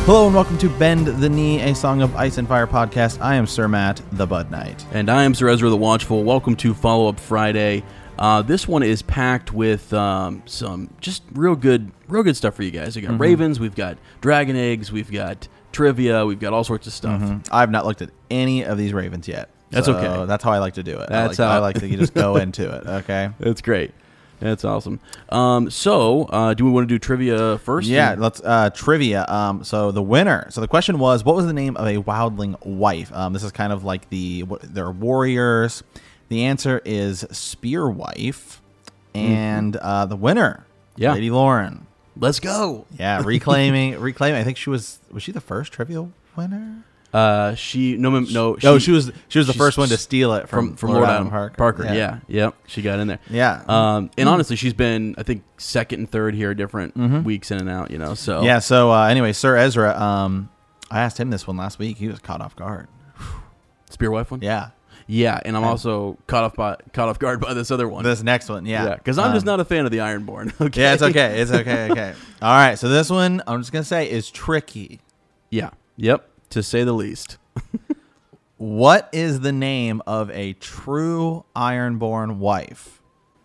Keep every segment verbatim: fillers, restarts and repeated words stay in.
Hello and welcome to Bend the Knee, a Song of Ice and Fire podcast. I am Sir Matt, the Bud Knight. And I am Sir Ezra the Watchful. Welcome to Follow Up Friday. Uh, this one is packed with um, some just real good real good stuff for you guys. We've got mm-hmm. Ravens, we've got Dragon Eggs, we've got trivia, we've got all sorts of stuff. Mm-hmm. I've not looked at any of these Ravens yet. That's so okay. That's how I like to do it. That's I like, how I like to just go into it, okay? That's great. That's awesome. Um, so, uh, do we want to do trivia first? Yeah, let's uh, trivia. Um, so the winner. So the question was, what was the name of a wildling wife? Um, this is kind of like the what, they're warriors. The answer is Spearwife, and mm-hmm. uh, the winner, yeah. Lady Lauren. Let's go. Yeah, reclaiming, reclaiming. I think she was was she the first trivia winner? Uh, she no no. She, oh, she was she was the first one to steal it from from, from Lord, Lord Adam Adam Parker. Parker. Yeah. yeah, yep. She got in there. Yeah. Um, and honestly, she's been I think second and third here, different mm-hmm. weeks in and out. You know, so yeah. So uh, anyway, Sir Ezra. Um, I asked him this one last week. He was caught off guard. Spearwife one. Yeah. Yeah, and I'm also caught off by caught off guard by this other one. This next one, yeah, yeah, because I'm um, just not a fan of the Ironborn. Okay. Yeah, it's okay. It's okay. Okay. All right. So this one, I'm just gonna say, is tricky. Yeah. Yep. To say the least. What is the name of a true Ironborn wife?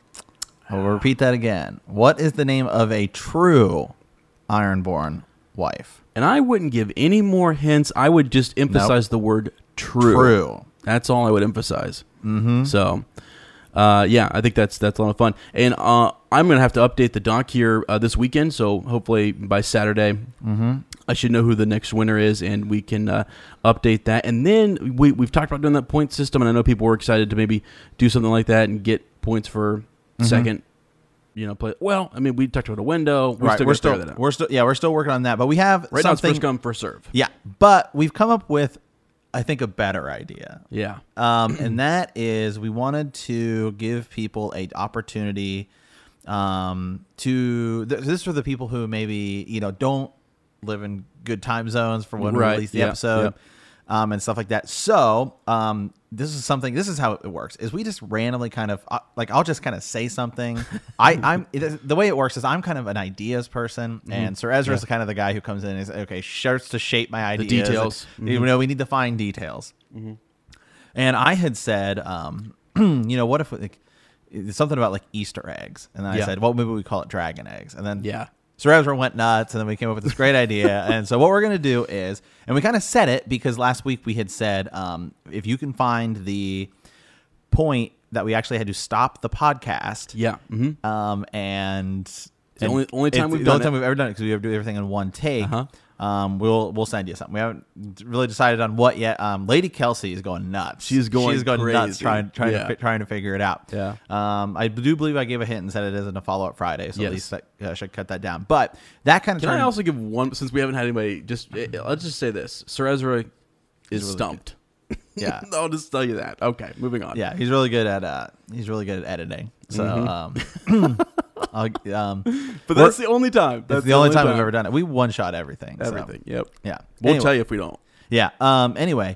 I will repeat that again. What is the name of a true Ironborn wife? And I wouldn't give any more hints. I would just emphasize nope. the word true. True. That's all I would emphasize. Mm-hmm. So, uh, yeah, I think that's that's a lot of fun. And uh, I'm going to have to update the doc here uh, this weekend. So hopefully by Saturday, mm-hmm. I should know who the next winner is, and we can uh, update that. And then we, we've talked about doing that point system, and I know people were excited to maybe do something like that and get points for mm-hmm. second. You know, play. Well, I mean, we talked about a window. We're right, still we're still, that out. we're still, yeah, we're still working on that. But we have right something. Now it's first come, first serve. Yeah, but we've come up with, I think, a better idea. Yeah, um, and that is we wanted to give people a opportunity um, to. Th- this is for the people who maybe you know don't live in good time zones for when right. we release the yep. episode. Yep. Um, and stuff like that. So um, this is something. This is how it works. Is we just randomly kind of uh, like I'll just kind of say something. I, I'm it, the way it works is I'm kind of an ideas person, mm-hmm. and Sir Ezra is yeah. kind of the guy who comes in and is okay, starts to shape my ideas. The details. Mm-hmm. You know, we need to find details. Mm-hmm. And I had said, um, you know, what if like, it's something about like Easter eggs, and then yeah. I said, well, maybe we call it dragon eggs, and then yeah. Sir Ezra went nuts, and then we came up with this great idea. And so what we're going to do is, and we kind of said it because last week we had said, um, if you can find the point that we actually had to stop the podcast. Yeah. Mm-hmm. Um, and it's the only, only time we've the done only time it. we've ever done it because we have to do everything in one take. Uh-huh. Um, we'll we'll send you something. We haven't really decided on what yet. Um, Lady Kelsey is going nuts. She's going She's going crazy. nuts trying trying yeah. to trying to figure it out. Yeah. Um, I do believe I gave a hint and said it isn't a follow up Friday, so yes. at least that, uh, should cut that down. But that kind of. Can turned, I also give one since we haven't had anybody? Just it, let's just say this: Sir Ezra is really stumped. Yeah, I'll just tell you that. Okay, moving on. Yeah, he's really good at uh, he's really good at editing. So. Mm-hmm. Um, I'll, um, but that's the only time. That's the, the only time, time we've ever done it. We one shot everything. Everything. So. Yep. Yeah. We'll anyway. tell you if we don't. Yeah. Um. Anyway,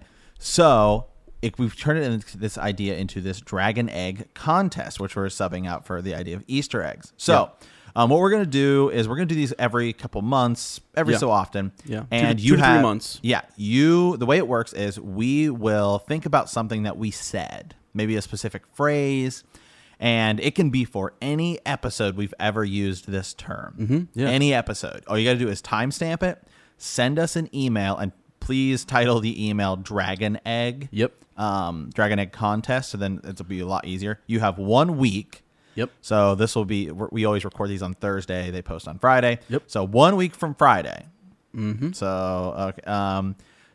so if we've turned it into this idea into this dragon egg contest, which we're subbing out for the idea of Easter eggs. So, yeah. um, what we're gonna do is we're gonna do these every couple months, every yeah. so often. Yeah. And two, you two to have three months. Yeah. You. The way it works is we will think about something that we said, maybe a specific phrase. And it can be for any episode we've ever used this term. Mm-hmm, yeah. Any episode. All you got to do is timestamp it, send us an email, and please title the email Dragon Egg. Yep. Um, Dragon Egg Contest, so then it'll be a lot easier. You have one week. Yep. So this will be, we always record these on Thursday. They post on Friday. Yep. So one week from Friday. Mm-hmm. So, okay. Um,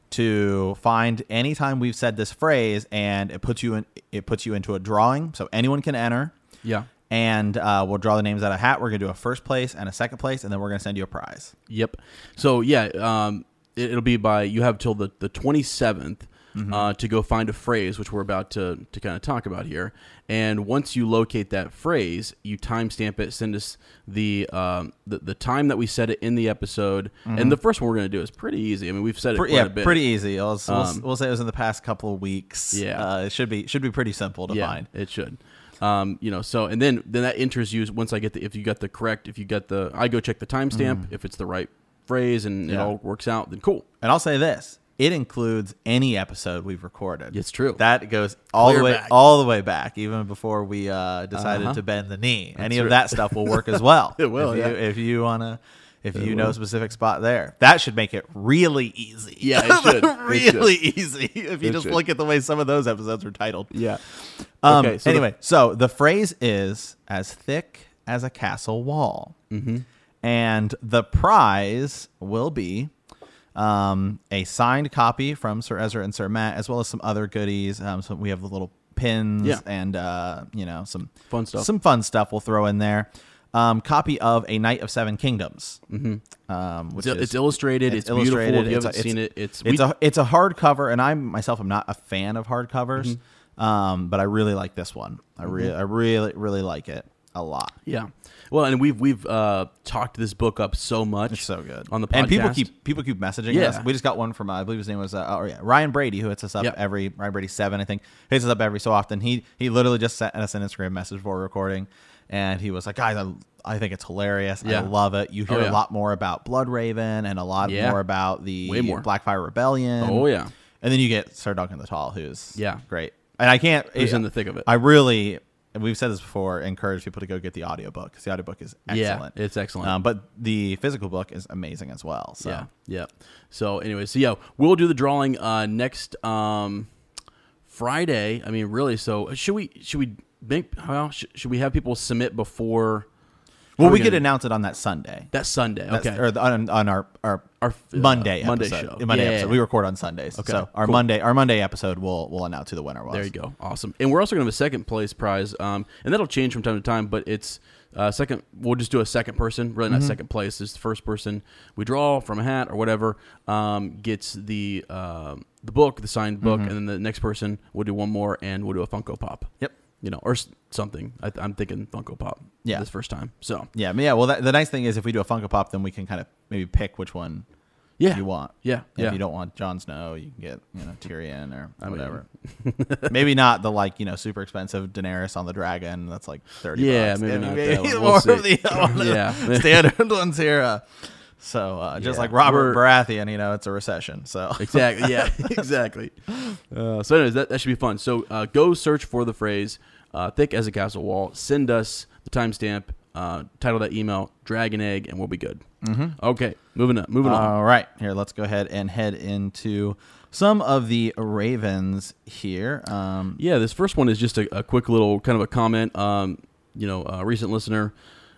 to find any time we've said this phrase, and it puts you in it puts you into a drawing, so anyone can enter. Yeah. And uh, we'll draw the names out of a hat. We're gonna do a first place and a second place, and then we're gonna send you a prize. Yep. So yeah, um, it, it'll be by you have till the the twenty-seventh mm-hmm. uh, to go find a phrase, which we're about to to kind of talk about here. And once you locate that phrase, you timestamp it, send us the, um, the the time that we said it in the episode. Mm-hmm. And the first one we're going to do is pretty easy. I mean, we've said it Pre- quite yeah, a bit. pretty easy. We'll, we'll, Um, we'll say it was in the past couple of weeks. Yeah, uh, it should be should be pretty simple to yeah, find. It should. Um, you know, so and then then that enters you once I get the if you got the correct if you got the I go check the timestamp mm-hmm. if it's the right phrase and it Yeah. all works out, then cool. And I'll say this: it includes any episode we've recorded. It's true. That goes all Clear the way back. all the way back, even before we uh, decided Uh-huh. to bend the knee. Any That's of right. that stuff will work as well. It will, If yeah. you, if you wanna, if It you know will. a specific spot there, that should make it really easy. Yeah, it should. It really easy. If you It just should. look at the way some of those episodes are titled. Yeah. Um, Okay, so the- anyway, so the phrase is as thick as a castle wall. Mm-hmm. And the prize will be um, a signed copy from Sir Ezra and Sir Matt, as well as some other goodies. Um, so we have the little pins Yeah. and, uh, you know, some Fun stuff. Some fun stuff we'll throw in there. Um, copy of A Knight of Seven Kingdoms. Mm-hmm. Um, which It's, is, it's illustrated. It's, illustrated. beautiful. If you It's a- haven't seen it's- it, it's It's we- a it's a hardcover, and I myself am not a fan of hardcovers, Mm-hmm. um, but I really like this one. I really I really really like it a lot. yeah. Well, and we've we've uh, talked this book up so much. It's so good on the podcast. and people keep people keep messaging Yeah. us. We just got one from uh, I believe his name was uh, oh yeah Ryan Brady, who hits us up Yep. every Ryan Brady seven I think hits us up every so often. He he literally just sent us an Instagram message before recording, and he was like, guys, I, I think it's hilarious. Yeah. I love it. You hear Oh, yeah. a lot more about Blood Raven and a lot Yeah. more about the Way more. Blackfire Rebellion. Oh yeah. And then you get Sir Duncan the Tall, who's Yeah. great. And I can't. Who's in the thick of it. I really, and we've said this before, encourage people to go get the audiobook because the audiobook is excellent. Yeah, it's excellent. Um, but the physical book is amazing as well. So Yeah, yeah. So anyway, so yeah, we'll do the drawing uh, next um, Friday. I mean, really. So should we should we make well should, should we have people submit before? well, Are we we could gonna- announce it on that Sunday. That Sunday. That's- Okay. Or the, on, on our our, Our, uh, Monday Monday episode. show. Monday Yeah. episode. We record on Sundays. Okay, So our cool. Monday our Monday episode we'll we'll announce who the winner was. There you go. Awesome. And we're also going to have a second place prize, um, and that'll change from time to time. But it's uh, second. We'll just do a second person. Really, not second place. It's the first person we draw from a hat or whatever um, gets the um, the book, the signed book, and then the next person will do one more, and we'll do a Funko Pop. Yep. You know, or s- something. I, I'm thinking Funko Pop. Yeah. This first time. So Yeah. I mean, yeah. Well, that, the nice thing is if we do a Funko Pop, then we can kind of maybe pick which one yeah, you want. yeah, And yeah. If you don't want Jon Snow, you can get you know Tyrion or I mean- whatever. Maybe not the like you know super expensive Daenerys on the dragon. That's like thirty. Yeah, bucks. maybe And not maybe that one. We'll more see. of the one of the Yeah. standard ones here. Uh, so uh, just Yeah. like Robert We're- Baratheon, you know, it's a recession. So Exactly. Yeah. exactly. Uh, so, anyways, that, that should be fun. So, uh, go search for the phrase uh, "thick as a castle wall." Send us the timestamp, uh, title that email, "Dragon Egg," and we'll be good. Mm-hmm. Okay, moving up. Moving on. all right, here let's go ahead and head into some of the Ravens here. Um, Yeah, this first one is just a, a quick little kind of a comment. Um, you know, a recent listener,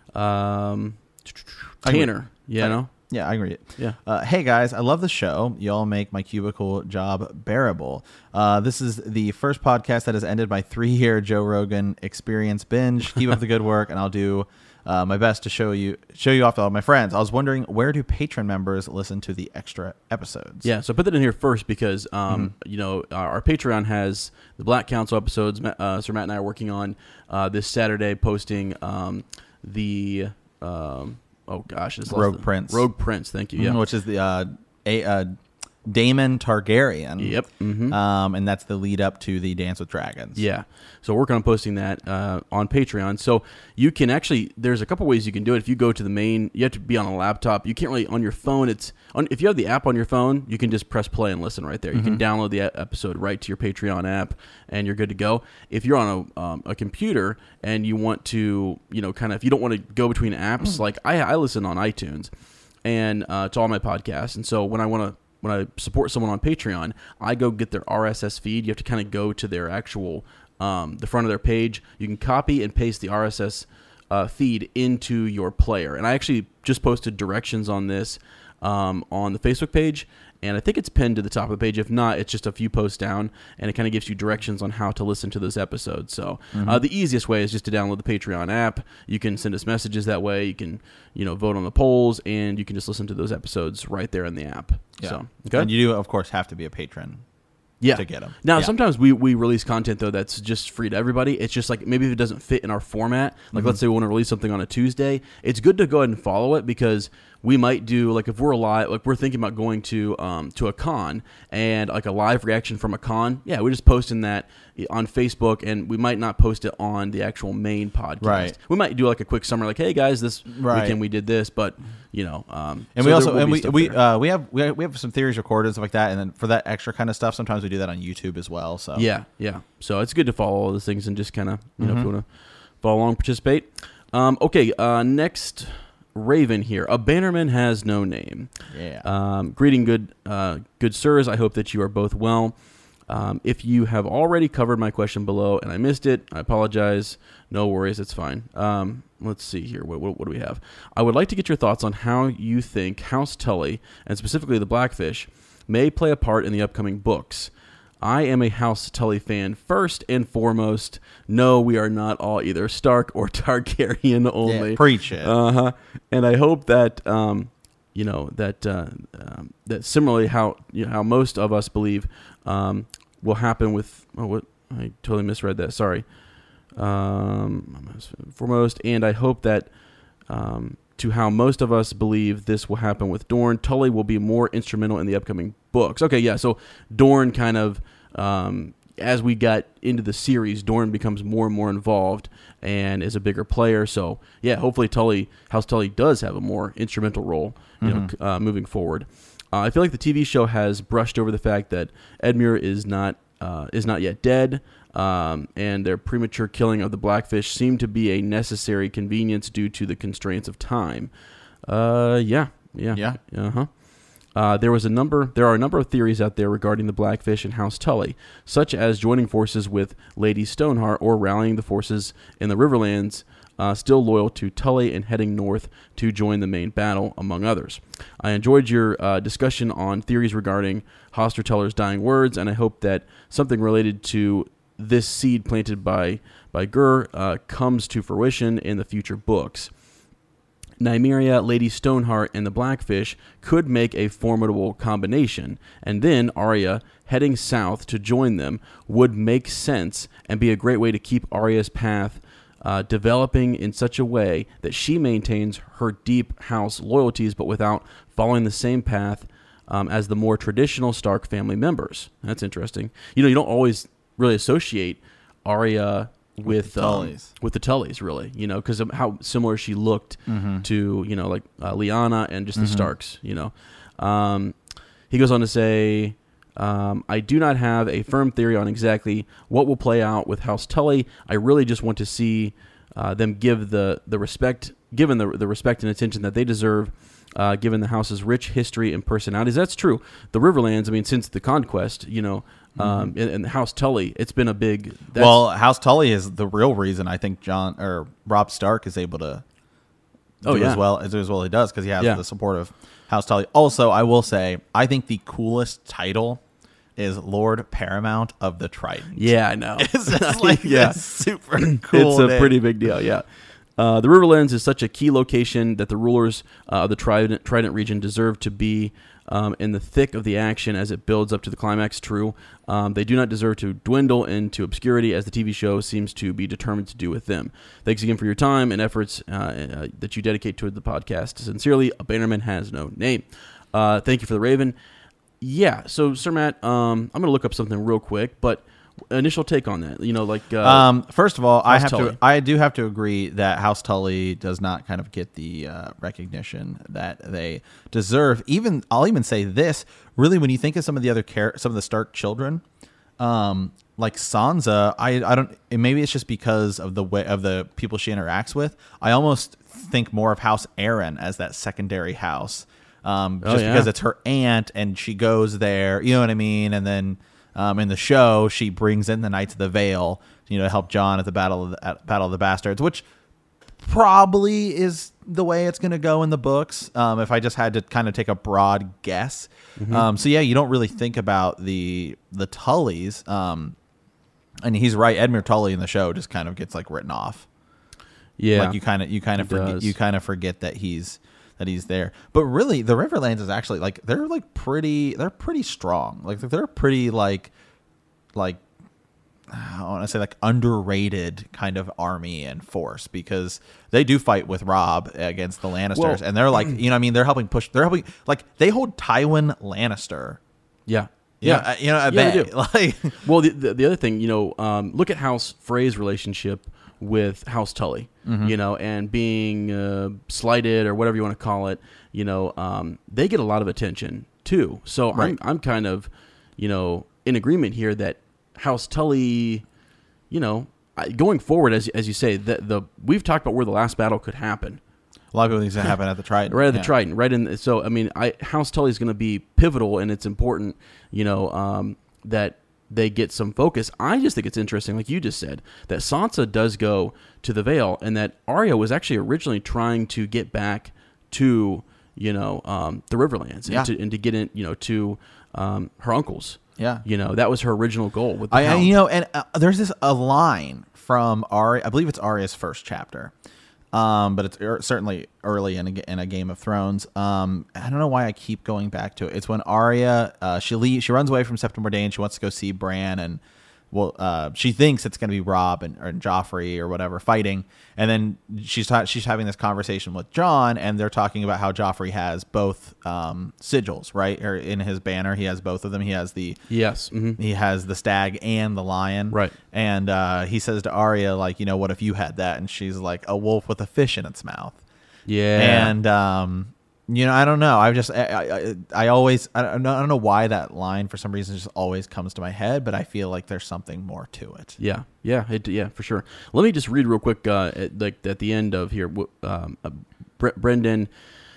um, I agree. Tanner. Yeah, I- no. Yeah, I agree. Yeah. Uh, hey guys, I love the show. Y'all make my cubicle job bearable. Uh, this is the first podcast that has ended my three-year Joe Rogan experience binge. Keep up the good work, and I'll do uh, my best to show you show you off to all my friends. I was wondering, where do Patreon members listen to the extra episodes? Yeah, so I put that in here first because, um, Mm-hmm. you know, our, our Patreon has the Black Council episodes. Ma- Uh, Sir Matt and I are working on uh, this Saturday, posting um, the um, oh gosh, it's Rogue Prince. Rogue Prince. Thank you. Mhm, Yeah. which is the uh, a uh, Daemon Targaryen. Yep. Mm-hmm. Um, and that's the lead up to the Dance with Dragons. Yeah. So we're working on posting that uh, on Patreon. So you can actually, there's a couple ways you can do it. If you go to the main, you have to be on a laptop. You can't really, on your phone, it's, on, if you have the app on your phone, you can just press play and listen right there. You can download the e- episode right to your Patreon app and you're good to go. If you're on a, um, a computer and you want to, you know, kind of, if you don't want to go between apps, like I, I listen on iTunes and uh, to all my podcasts. And so when I want to, when I support someone on Patreon, I go get their R S S feed. You have to kind of go to their actual, um, the front of their page. You can copy and paste the R S S uh, feed into your player. And I actually just posted directions on this um, on the Facebook page, and I think it's pinned to the top of the page. If not, it's just a few posts down, and it kind of gives you directions on how to listen to those episodes. So uh, the easiest way is just to download the Patreon app. You can send us messages that way. You can, you know, vote on the polls, and you can just listen to those episodes right there in the app. Yeah. So, okay. And you do, of course, have to be a patron. yeah. to get 'em. Now, Yeah. sometimes we, we release content, though, that's just free to everybody. It's just like maybe if it doesn't fit in our format, like Mm-hmm. let's say we want to release something on a Tuesday, it's good to go ahead and follow it because we might do like if we're alive, like we're thinking about going to um, to a con and like a live reaction from a con. Yeah, we're just posting that on Facebook, and we might not post it on the actual main podcast. Right. We might do like a quick summary, like, "Hey guys, this Right. weekend we did this," but you know, um, And so we there also will and be we stuff we there. uh, we have we have we have some theories recorded and stuff like that, and then for that extra kind of stuff, sometimes we do that on YouTube as well. So Yeah, yeah. So it's good to follow all those things and just kind of, you know, Mm-hmm. if you want to follow along, participate. Um, okay, uh, next Raven here. A bannerman has no name. yeah. Um, greeting, good, uh, good sirs. I hope that you are both well. Um, if you have already covered my question below and I missed it, I apologize. No worries, it's fine. Um, let's see here. What, what, what do we have? I would like to get your thoughts on how you think House Tully, and specifically the Blackfish, may play a part in the upcoming books. I am a House Tully fan first and foremost. No, we are not all either Stark or Targaryen only. Yeah, preach it. Uh huh. And I hope that um, you know that uh, um, that similarly how you know, how most of us believe um, will happen with. Oh, what I totally misread that. Sorry. Um, foremost, and I hope that. Um, to how most of us believe this will happen with Dorne, Tully will be more instrumental in the upcoming books. Okay, yeah, so Dorne kind of, um, as we got into the series, Dorne becomes more and more involved and is a bigger player. So, yeah, hopefully Tully, House Tully does have a more instrumental role, you Mm-hmm. know, uh, moving forward. Uh, I feel like the T V show has brushed over the fact that Edmure is not uh, is not yet dead. Um, and their premature killing of the Blackfish seemed to be a necessary convenience due to the constraints of time. Uh, yeah, yeah, Yeah. uh-huh. Uh, there was a number. There are a number of theories out there regarding the Blackfish and House Tully, such as joining forces with Lady Stoneheart or rallying the forces in the Riverlands, uh, still loyal to Tully and heading north to join the main battle, among others. I enjoyed your uh, discussion on theories regarding Hoster Tully's dying words, and I hope that something related to this seed planted by by Gur uh, comes to fruition in the future books. Nymeria, Lady Stoneheart, and the Blackfish could make a formidable combination, and then Arya heading south to join them would make sense and be a great way to keep Arya's path uh, developing in such a way that she maintains her deep house loyalties but without following the same path um, as the more traditional Stark family members. That's interesting. You know, you don't always really associate Arya with the um, Tullys. with the Tullys, really, you know, because of how similar she looked Mm-hmm. to, you know, like uh, Lyanna and just the Starks, you know. Um, he goes on to say, um, I do not have a firm theory on exactly what will play out with House Tully. I really just want to see uh, them give the, the respect, given the, the respect and attention that they deserve, uh, given the house's rich history and personalities. That's true. The Riverlands, I mean, since the conquest, you know, um, and, and the House Tully, it's been a big. That's, Well, House Tully is the real reason I think John or Rob Stark is able to do Oh, yeah. as well as as well as he does because he has Yeah. the support of House Tully. Also, I will say I think the coolest title is Lord Paramount of the Trident. yeah, I know. It's just like Yeah. this super cool. It's a name. pretty big deal, yeah. Uh, the Riverlands is such a key location that the rulers uh, of the Trident, Trident region deserve to be um, in the thick of the action as it builds up to the climax. True, um, they do not deserve to dwindle into obscurity as the T V show seems to be determined to do with them. Thanks again for your time and efforts uh, uh, that you dedicate to the podcast. Sincerely, a bannerman has no name. Uh, thank you for the Raven. Yeah, so Sir Matt, um, I'm going to look up something real quick, but initial take on that, you know, like uh, Um, first of all, I House have Tully. to, I do have to agree that House Tully does not kind of get the uh, recognition that they deserve. Even I'll even say this: really, when you think of some of the other char- some of the Stark children, um, like Sansa, I, I don't. And maybe it's just because of the way of the people she interacts with. I almost think more of House Aaron as that secondary house, um, Oh, just yeah. because it's her aunt and she goes there. You know what I mean? And then. Um, in the show, she brings in the Knights of the Vale, you know, to help Jon at the Battle of the, at Battle of the Bastards, which probably is the way it's going to go in the books. Um, if I just had to kind of take a broad guess, Mm-hmm. um, so yeah, you don't really think about the the Tullys, um, and he's right. Edmure Tully in the show just kind of gets like written off. yeah, Like you kind of you kind of He forget does. you kind of forget that he's that he's there. But really, the Riverlands is actually like they're like pretty they're pretty strong. Like they're pretty like like I want to say like underrated kind of army and force, because they do fight with Robb against the Lannisters, Well, and they're like, you know, what I mean, they're helping push. They're helping, like they hold Tywin Lannister. Yeah. You Yeah, know, uh, you know, I yeah, bet. they do. Like, well, the, the the other thing, you know, um, look at House Frey's relationship with House Tully, Mm-hmm. you know, and being uh, slighted or whatever you want to call it, you know, um, they get a lot of attention too. So Right. I'm I'm kind of, you know, in agreement here that House Tully, you know, I- going forward, as as you say, the the we've talked about where the last battle could happen. a lot of people think it's gonna happen at the Triton, Right at the Yeah. Triton, right in. So I mean, I, House Tully is going to be pivotal, and it's important, you know, um, that they get some focus. I just think it's interesting, like you just said, that Sansa does go to the Vale, and that Arya was actually originally trying to get back to, you know, um, the Riverlands, Yeah. and, to, and to get in, you know, to um, her uncles. Yeah. You know, that was her original goal with the I, I Hound. you know, and uh, there's this a line from Arya. I believe it's Arya's first chapter, um, but it's er, certainly early in a, in a Game of Thrones. Um, I don't know why I keep going back to it. It's when Arya uh, she leaves, she runs away from Septon Bourdain. She wants to go see Bran, and well, uh, she thinks it's going to be Robb and or Joffrey or whatever fighting, and then she's ta- she's having this conversation with Jon, and they're talking about how Joffrey has both um, sigils, right? Or in his banner, he has both of them. He has the Yes. hmm he has the stag and the lion. Right. And uh, he says to Arya, like, you know, what if you had that? And she's like, a wolf with a fish in its mouth. Yeah. And, um, you know, I don't know. I just, I, I, I always, I don't, know, I don't know why that line for some reason just always comes to my head, but I feel like there's something more to it. Yeah, yeah, it, yeah, for sure. Let me just read real quick, uh, at, like at the end of here, w- um, uh, Bre- Brendan,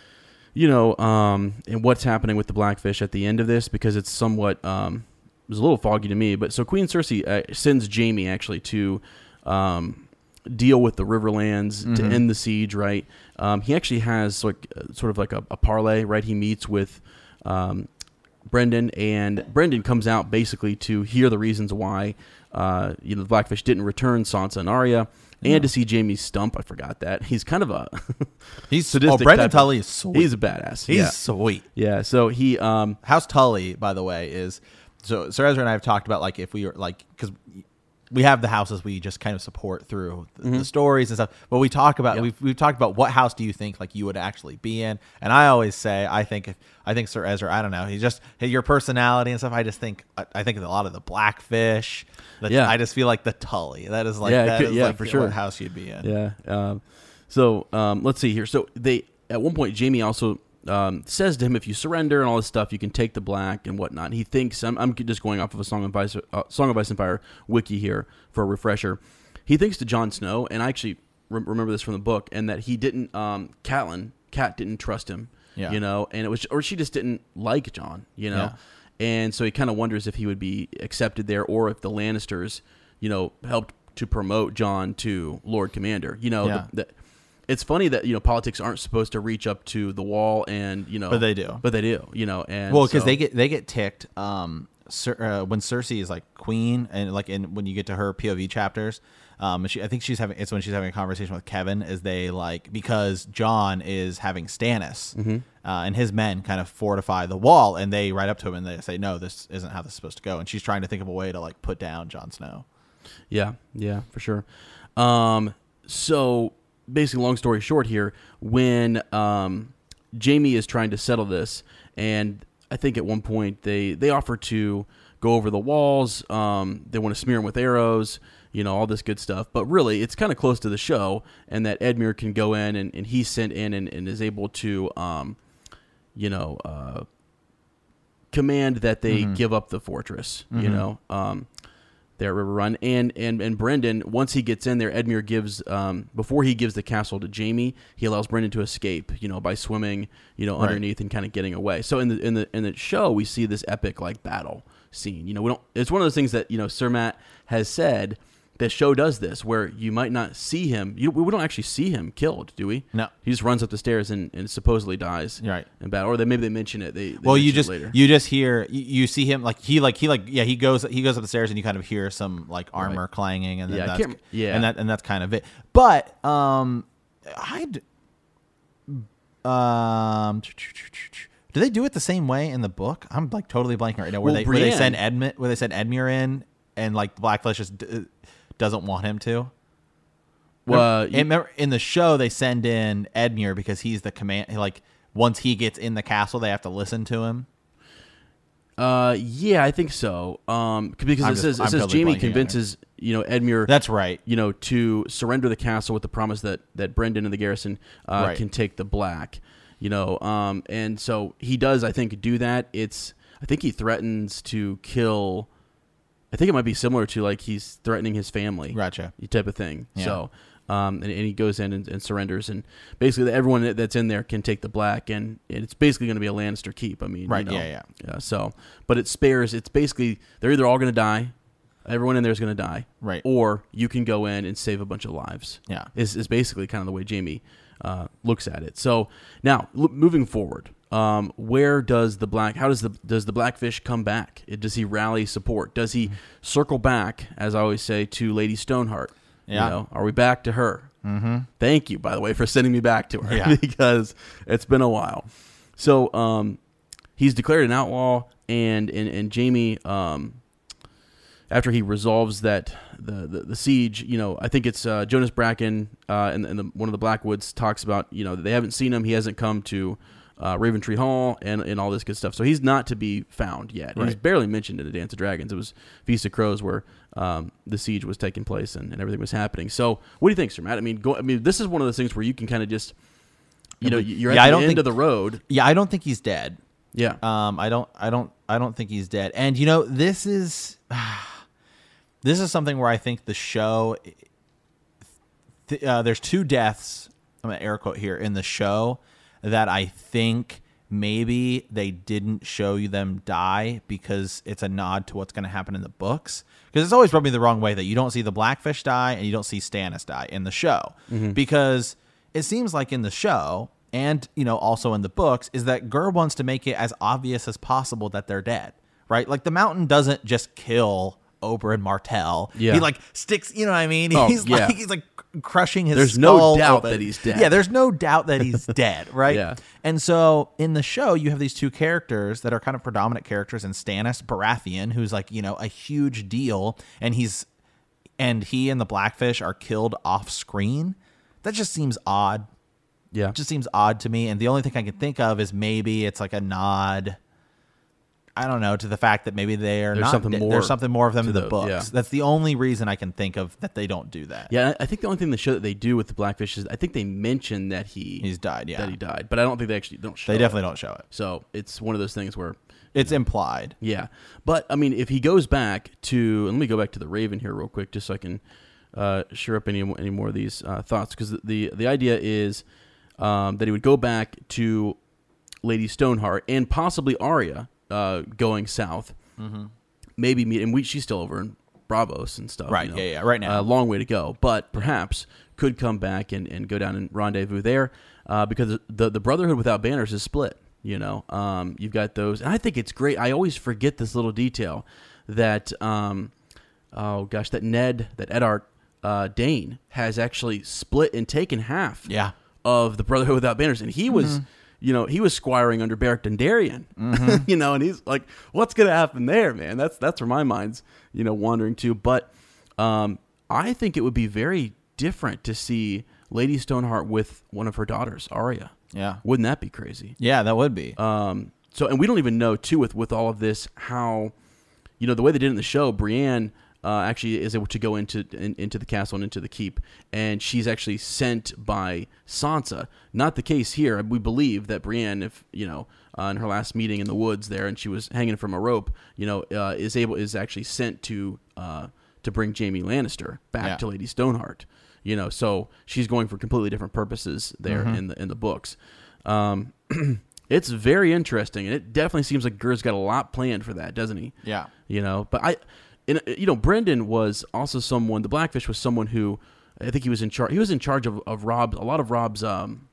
you know, um, and what's happening with the Blackfish at the end of this, because it's somewhat, um, it was a little foggy to me. But so Queen Cersei uh, sends Jaime actually to um, deal with the Riverlands to Mhm. end the siege. Right? Um, he actually has like uh, sort of like a, a parlay. Right? He meets with um, Brendan, and Brendan comes out basically to hear the reasons why uh, you know the Blackfish didn't return Sansa and Arya, and Yeah. to see Jaime's stump. I forgot that he's kind of a He's sadistic oh, Brendan type of- Tully is sweet. he's a badass. He's yeah, sweet. yeah. So he um House Tully, by the way, is so Sir Ezra and I have talked about like if we were like because we have the houses we just kind of support through the, the stories and stuff. But we talk about Yep. we've we've talked about what house do you think like you would actually be in? And I always say I think if I think Sir Ezra, I don't know, he just hey, your personality and stuff. I just think I, I think of a lot of the Blackfish. The, Yeah. I just feel like the Tully. That is like Yeah, it that could- is yeah, like for what sure. house you'd be in. Yeah. Um, so um, let's see here. So they at one point, Jaime also um, says to him, "If you surrender and all this stuff, you can take the black and whatnot." He thinks I'm, I'm just going off of a Song of Ice, uh, Song of Ice and Fire wiki here for a refresher. He thinks to Jon Snow, and I actually re- remember this from the book, and that he didn't. Um, Catelyn, Cat didn't trust him. Yeah. You know, and it was, or she just didn't like Jon. You know, Yeah. and so he kind of wonders if he would be accepted there, or if the Lannisters, you know, helped to promote Jon to Lord Commander. You know, Yeah. the, the, it's funny that you know politics aren't supposed to reach up to the wall, and you know, But they do. But they do. You know, and Well, because so- they get they get ticked. Um, Cer- uh, when Cersei is like queen, and like in when you get to her P O V chapters, um, she I think she's having it's when she's having a conversation with Kevin. Is they like because Jon is having Stannis, Mm-hmm. uh, and his men kind of fortify the wall, and they ride up to him and they say, "No, this isn't how this is supposed to go." And she's trying to think of a way to like put down Jon Snow. Yeah, yeah, for sure. Um, so basically, long story short here, when um, Jaime is trying to settle this, and I think at one point they, they offer to go over the walls, um, they want to smear him with arrows, you know, all this good stuff. But really, it's kind of close to the show, and that Edmure can go in, and, and he's sent in and, and is able to, um, you know, uh, command that they Mm-hmm. give up the fortress, you know. Um, there at River Run, and and and Brendan, once he gets in there, Edmure gives um, before he gives the castle to Jaime, he allows Brendan to escape, you know, by swimming, you know, Right. underneath and kind of getting away. So in the in the in the show, we see this epic like battle scene. You know, we don't. It's one of those things that you know Sir Matt has said. The show does this where you might not see him. You, we don't actually see him killed, do we? No. He just runs up the stairs and, and supposedly dies. Right. In battle, or they maybe they mention it. They, they Well, you mention it just later. you just hear you, you see him like he like he like yeah he goes he goes up the stairs and you kind of hear some like armor Right. clanging and then Yeah, I that's can't- yeah. and that and that's kind of it. But um, I'd um. Do they do it the same way in the book? I'm like totally blanking right now. Where Well, they where they Brienne- send Edmund where they send Edmure in and like Blackfish just d- doesn't want him to. Well, Remember, remember, in the show they send in Edmure because he's the command. Like once he gets in the castle, they have to listen to him. Uh, yeah, I think so. Um, because I'm it just- says it I'm says totally Jamie blanking on convinces you know Edmure. That's right. You know, to surrender the castle with the promise that that Brendan and the garrison uh, Right. can take the Black. You know, um, and so he does. I think do that. It's I think he threatens to kill. I think it might be similar to like he's threatening his family, Gotcha. type of thing. Yeah. So. Um, and, and he goes in and, and surrenders, and basically everyone that- that's in there can take the Black, and it's basically going to be a Lannister keep. I mean, Right, You know, yeah, yeah. So, but it spares. It's basically they're either all going to die, everyone in there is going to die, Right. or you can go in and save a bunch of lives. Yeah. is is basically kind of the way Jamie uh, looks at it. So now lo- moving forward, um, where does the Black? How does the does the Blackfish come back? It, does he rally support? Does he circle back, as I always say, to Lady Stoneheart? Yeah. You know, are we back to her? Mm-hmm. Thank you, by the way, for sending me back to her Yeah. because it's been a while. So um, he's declared an outlaw, and and, and Jamie, um, after he resolves that the, the, the siege, you know, I think it's uh, Jonas Bracken uh, and, and the, one of the Blackwoods talks about, you know, they haven't seen him. He hasn't come to uh, Raventree Hall and, and all this good stuff. So he's not to be found yet. He's Right. barely mentioned in the Dance of Dragons. It was Feast of Crows where um, the siege was taking place and, and everything was happening. So what do you think, Sir Matt? I mean, go, I mean, this is one of those things where you can kind of just, you know, you're Yeah, at I the don't end think- of the road. Yeah, I don't think he's dead. Yeah. Um, I don't, I don't, I don't think he's dead. And you know, this is, this is something where I think the show, th- uh, there's two deaths. I'm gonna air quote here in the show that I think maybe they didn't show you them die because it's a nod to what's going to happen in the books. Because it's always rubbed me the wrong way that you don't see the Blackfish die and you don't see Stannis die in the show. Mm-hmm. Because it seems like in the show and, you know, also in the books is that Gur wants to make it as obvious as possible that they're dead, right? Like the Mountain doesn't just kill Oberyn Martell. Yeah. He like sticks, you know what I mean? Oh, he's yeah. like, he's like crushing his There's no skull doubt open. that he's dead. Yeah, there's no doubt that he's dead, right? Yeah. And so in the show, you have these two characters that are kind of predominant characters in Stannis Baratheon, who's like, you know, a huge deal, and he's and he and the Blackfish are killed off screen. That just seems odd. Yeah. It just seems odd to me. And the only thing I can think of is maybe it's like a nod, I don't know, to the fact that maybe they are There's not something dead. more There's something more of them to in the, the- books. yeah. That's the only reason I can think of that they don't do that. Yeah, I think the only thing in the show that they do with the Blackfish is I think they mention that he He's died, yeah. that he died, but I don't think they actually don't show. They it. definitely don't show it. So it's one of those things where, It's implied. yeah. But I mean, if he goes back to, and let me go back to the Raven here real quick, just so I can uh, share up any any more of these uh, thoughts, because the, the the idea is um, that he would go back to Lady Stoneheart and possibly Arya uh, going south. Mm-hmm. Maybe meet, and we she's still over in Bravos and stuff. Right, you know. yeah, yeah, right now. A long way to go, but perhaps could come back and, and go down and rendezvous there uh, because the the Brotherhood without banners is split. You know, um, you've got those, and I think it's great. I always forget this little detail that, um, oh gosh, that Ned, that Eddard uh, Dane has actually split and taken half Yeah. of the Brotherhood without banners, and he was. You know, he was squiring under Beric Dondarrion, Mm-hmm. you know, and he's like, what's going to happen there, man? That's that's where my mind's, you know, wandering to. But um, I think it would be very different to see Lady Stoneheart with one of her daughters, Arya. Yeah. Wouldn't that be crazy? Yeah, that would be. Um, so, and we don't even know, too, with, with all of this, how, you know, the way they did it in the show, Brienne uh, actually is able to go into in, into the castle and into the keep, and she's actually sent by Sansa. Not the case here. We believe that Brienne, if you know, uh, in her last meeting in the woods there, and she was hanging from a rope, you know, uh, is able is actually sent to uh, to bring Jaime Lannister back Yeah. to Lady Stoneheart. You know, so she's going for completely different purposes there Mm-hmm. in the in the books. Um, it's very interesting, and it definitely seems like Gur's got a lot planned for that, doesn't he? Yeah. You know, but I, and, you know, Brendan was also someone. The Blackfish was someone who I think he was in charge. He was in charge of, of Rob. A lot of Rob's um,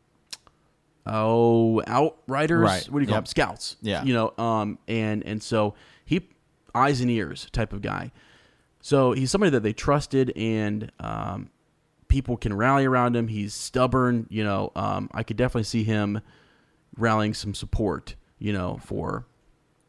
oh, outriders. Right. What do you call Yep. them? Scouts. Yeah. You know, um, and and so he eyes and ears type of guy. So he's somebody that they trusted, and um, people can rally around him. He's stubborn. You know, um, I could definitely see him rallying some support. You know, for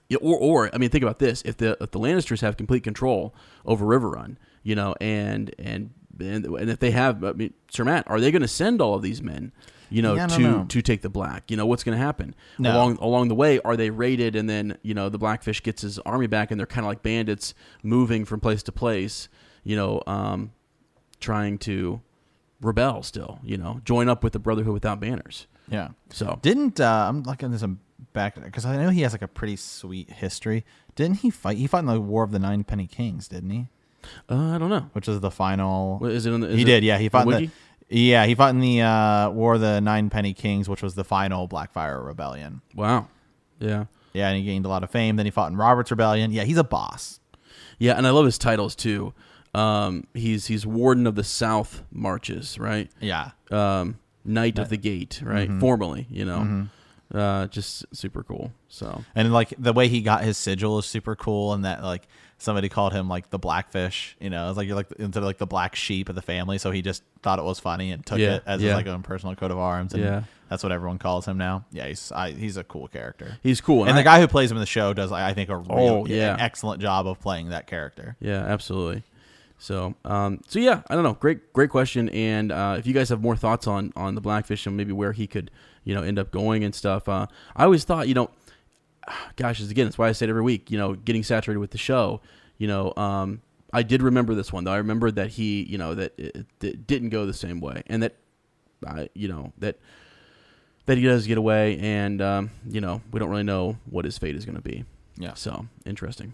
Yeah, or, or I mean, think about this: if the if the Lannisters have complete control over Riverrun, you know, and and and, and if they have, I mean, Sir Matt, are they going to send all of these men, you know, Yeah, I don't to know. to take the Black? You know, what's going to happen No. along along the way? Are they raided, and then you know the Blackfish gets his army back, and they're kind of like bandits moving from place to place, you know, um, trying to rebel still, you know, join up with the Brotherhood without banners. Yeah. So Didn't uh, I'm looking at some back because I know he has like a pretty sweet history. Didn't he fight? He fought in the War of the Nine Penny Kings, didn't he? uh, I don't know. Which is the final. What, is it in the? Is He it did, yeah. He fought in Wiki? the. Yeah, he fought in the uh, War of the Nine Penny Kings, which was the final Blackfire Rebellion. Wow. Yeah. Yeah, and he gained a lot of fame. Then he fought in Robert's Rebellion. Yeah, he's a boss. Yeah, and I love his titles too. Um, he's he's Warden of the South Marches, right? Yeah. Um, Knight of the Gate, right? Mm-hmm. Formally, you know, uh, just super cool. So And like the way he got his sigil is super cool, and that like somebody called him like the Blackfish. You know, it's like you're like instead of like the black sheep of the family. So he just thought it was funny and took Yeah, it as yeah. his like own personal coat of arms. And Yeah. that's what everyone calls him now. Yeah, he's I, he's a cool character. he's cool, And I- the guy who plays him in the show does, I think, a real, Oh, yeah. an excellent job of playing that character. Yeah, absolutely. So, um, so yeah, I don't know. Great, great question. And uh, if you guys have more thoughts on on the Blackfish and maybe where he could, you know, end up going and stuff, uh, I always thought, you know, gosh, again, that's why I say it every week. You know, getting saturated with the show. You know, um, I did remember this one though. I remembered that he, you know, that it, it didn't go the same way, and that, I, you know, that that he does get away, and um, you know, we don't really know what his fate is going to be. Yeah. So interesting.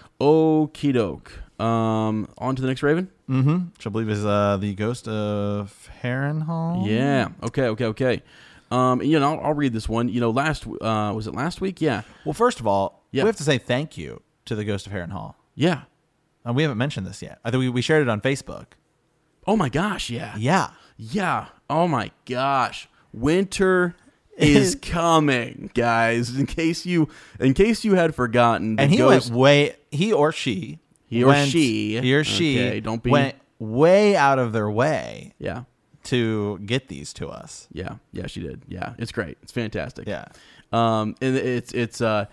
Okie doke. Um, on to the next Raven. Mm-hmm. Which I believe is uh, the Ghost of Harrenhal. Yeah. Okay. Okay. Okay. Um, you know, I'll, I'll read this one. You know, last uh, was it last week? Yeah. Well, first of all, Yeah. we have to say thank you to the Ghost of Harrenhal. Yeah. Uh, we haven't mentioned this yet. I think we, we shared it on Facebook. Oh my gosh. Yeah. Yeah. Yeah. Oh my gosh. Winter is coming, guys. In case you, in case you had forgotten, the And he ghost, went way, he or she. He or went- she. He or she Okay, don't be- went way out of their way Yeah. to get these to us. Yeah. Yeah. She did. Yeah. It's great. It's fantastic. Yeah. Um, and it's it's uh,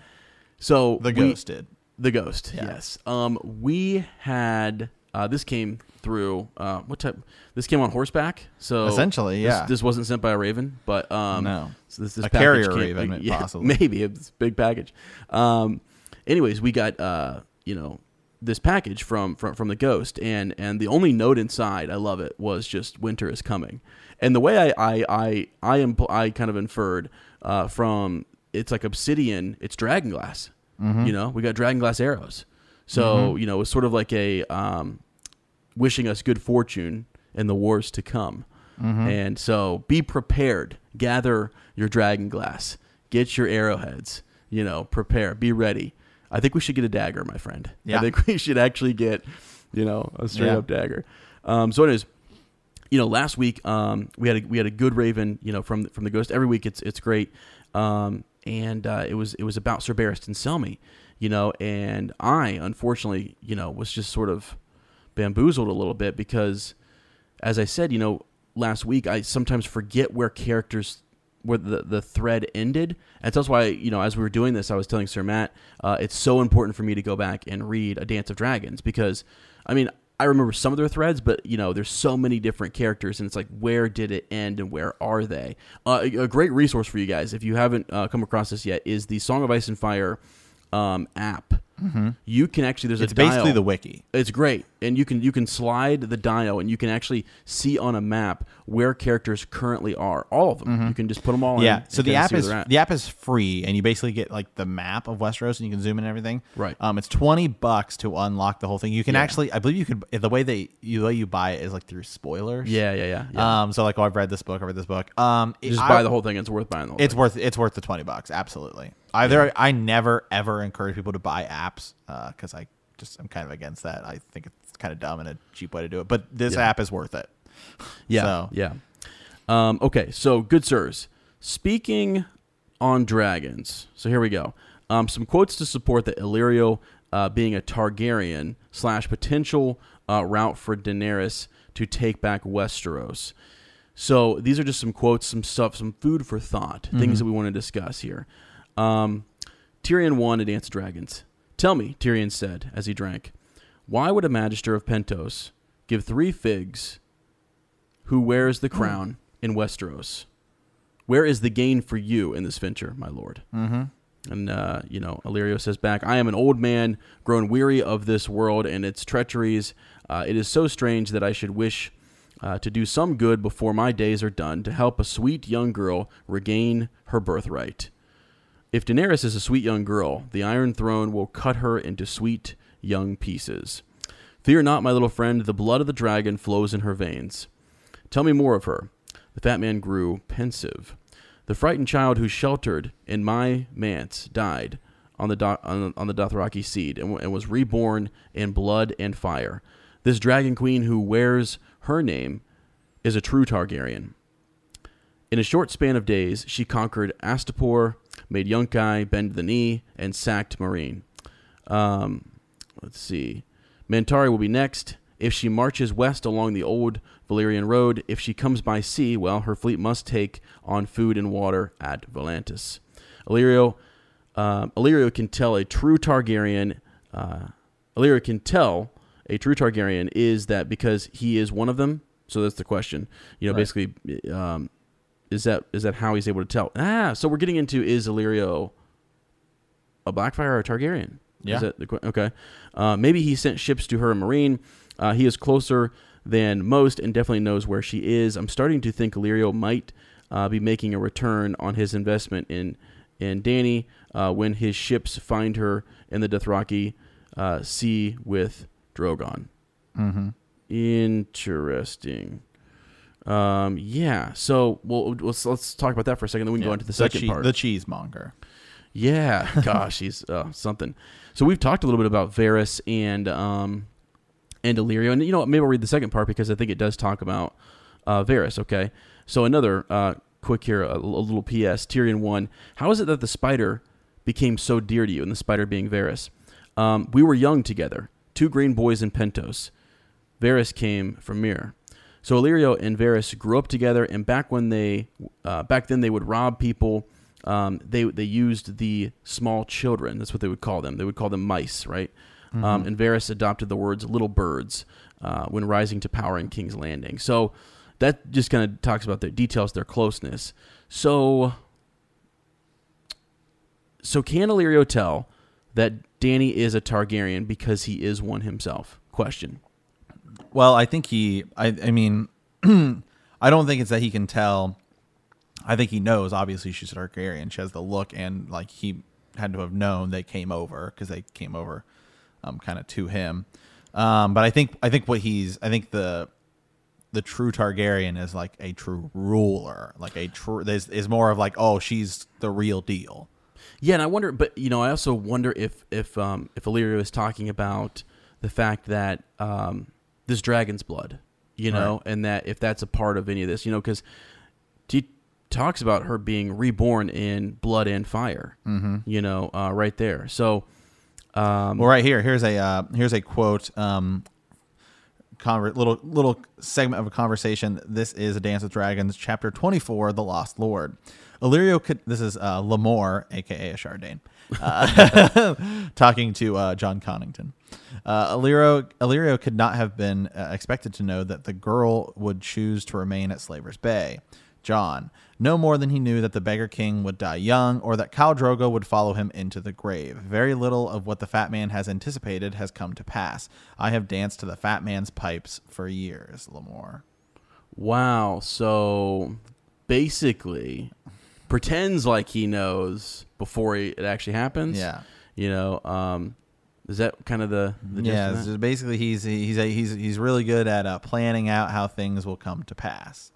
so The we- Ghost did. The Ghost, Yeah. yes. Um, we had uh, this came through. Uh, what type? This came on horseback. So Essentially, this- yeah. This, wasn't sent by a Raven, but um, No. So this, this A package carrier came- Raven, uh, yeah, possibly. maybe it's a big package. Um, anyways, we got uh, you know, this package from, from from the Ghost, and and the only note inside, I love it, was just winter is coming. And the way I I I I, am, I kind of inferred uh, from it's like obsidian, it's dragon glass. Mm-hmm. You know, we got dragon glass arrows. So, you know, it's sort of like a um, wishing us good fortune in the wars to come. Mm-hmm. And so be prepared. Gather your dragon glass. Get your arrowheads. You know, prepare. Be ready. I think we should get a dagger, my friend. Yeah. I think we should actually get, you know, a straight Yeah. up dagger. Um, so anyways, you know, last week um, we had a, we had a good Raven, you know, from from the Ghost. Every week it's it's great. Um, and uh, it was it was about Sir Barristan Selmy. You know, and I, unfortunately, you know, was just sort of bamboozled a little bit because, as I said, you know, last week, I sometimes forget where characters, where the, the thread ended. And that's why, you know, as we were doing this, I was telling Sir Matt, uh, it's so important for me to go back and read A Dance of Dragons because, I mean, I remember some of their threads, but, you know, there's so many different characters, and it's like, where did it end and where are they? Uh, a, a great resource for you guys, if you haven't uh, come across this yet, is the Song of Ice and Fire um, app. Mm-hmm. You can actually there's It's a dial. basically the wiki. It's great, and you can you can slide the dial, and you can actually see on a map where characters currently are. All of them. You can just put them all in. Yeah. and So the kinda app see where is they're at. the app is free, and you basically get like the map of Westeros, and you can zoom in and everything. Right. Um, it's twenty bucks to unlock the whole thing. You can Yeah. actually, I believe you could. The way they, you, the way you buy it is like through spoilers. Yeah, yeah, yeah. yeah. Um. So like, oh, I've read this book. I read this book. Um. You just I- buy the whole thing. It's worth buying the whole It's thing. worth it's worth the twenty bucks. Absolutely. I there I never ever encourage people to buy apps because I just I'm kind of against that. I think it's kind of dumb and a cheap way to do it. But this Yeah. app is worth it. Yeah, So- yeah. Um, okay, so good sirs. Speaking on dragons, so here we go. Um, some quotes to support the Illyrio uh, being a Targaryen slash potential uh, route for Daenerys to take back Westeros. So these are just some quotes, some stuff, some food for thought, things that we want to discuss here. Um, Tyrion won a Dance of Dragons. Tell me, Tyrion said as he drank, why would a magister of Pentos give three figs who wears the crown in Westeros? Where is the gain for you in this venture, my lord? Mm-hmm. And, uh, you know, Illyrio says back, I am an old man, grown weary of this world and its treacheries. Uh, it is so strange that I should wish uh, to do some good before my days are done, to help a sweet young girl regain her birthright. If Daenerys is a sweet young girl, the Iron Throne will cut her into sweet young pieces. Fear not, my little friend, the blood of the dragon flows in her veins. Tell me more of her. The fat man grew pensive. The frightened child who sheltered in my manse died on the do- on, on the Dothraki seed and, w- and was reborn in blood and fire. This dragon queen who wears her name is a true Targaryen. In a short span of days, she conquered Astapor, made Yunkai bend the knee, and sacked Meereen. Um, let's see. Mantari will be next. If she marches west along the old Valyrian road, if she comes by sea, well, her fleet must take on food and water at Volantis. Illyrio, uh, Illyrio can tell a true Targaryen. Uh, Illyrio can tell a true Targaryen is that because he is one of them. So that's the question. You know, Right. basically, um, is that is that how he's able to tell? Ah, so we're getting into is Illyrio a Blackfire or a Targaryen? Yeah. Is that the, que- okay. Uh, maybe he sent ships to her and Meereen. Uh, he is closer than most and definitely knows where she is. I'm starting to think Illyrio might uh, be making a return on his investment in in Dany uh, when his ships find her in the Dothraki uh, Sea with Drogon. Mm-hmm. Interesting. Um, yeah. So, well, let's, let's talk about that for a second. Then we can Yeah. go into the, The second chee- part. The cheesemonger. Yeah, gosh, he's uh, something. So we've talked a little bit about Varys and um, and Illyrio, and you know what? Maybe I'll read the second part because I think it does talk about uh, Varys. Okay, so another uh, quick here, a, a little P S. Tyrion one. How is it that the spider became so dear to you, and the spider being Varys? Um, we were young together, two green boys in Pentos. Varys came from Myr. So Illyrio and Varys grew up together, and back when they, uh, back then they would rob people. Um, they they used the small children. That's what they would call them. They would call them mice, right? Mm-hmm. Um, and Varys adopted the words "little birds" uh, when rising to power in King's Landing. So that just kind of talks about their details, their closeness. So, so can Illyrio tell that Dany is a Targaryen because he is one himself? Question. Well, I think he. I. I mean, I don't think it's that he can tell. I think he knows. Obviously, she's a Targaryen. She has the look, and like he had to have known they came over because they came over, um, kind of to him. Um, but I think I think what he's. I think the the true Targaryen is like a true ruler, like a true. There's is more of like, oh, she's the real deal. Yeah, and I wonder, but you know, I also wonder if if um, if Illyrio is talking about the fact that um, this dragon's blood, you know, Right. and that if that's a part of any of this, you know, because he talks about her being reborn in blood and fire, Mm-hmm. you know, uh, right there. So, um, Well, right here, here's a uh, here's a quote. Um, conver- little little segment of a conversation. This is A Dance with Dragons, chapter twenty-four, The Lost Lord. Illyrio could. This is uh, Lamore, aka Ashardane, uh, talking to uh, John Connington. Uh, Illyrio, Illyrio could not have been uh, expected to know that the girl would choose to remain at Slaver's Bay. John, no more than he knew that the Beggar King would die young or that Khal Drogo would follow him into the grave. Very little of what the fat man has anticipated has come to pass. I have danced to the fat man's pipes for years, Lamore. wow. So basically, pretends like he knows before he, it actually happens. Yeah. You know, um, is that kind of the, the gist Yeah, of it's that? just basically he's he's he's he's really good at uh, planning out how things will come to pass.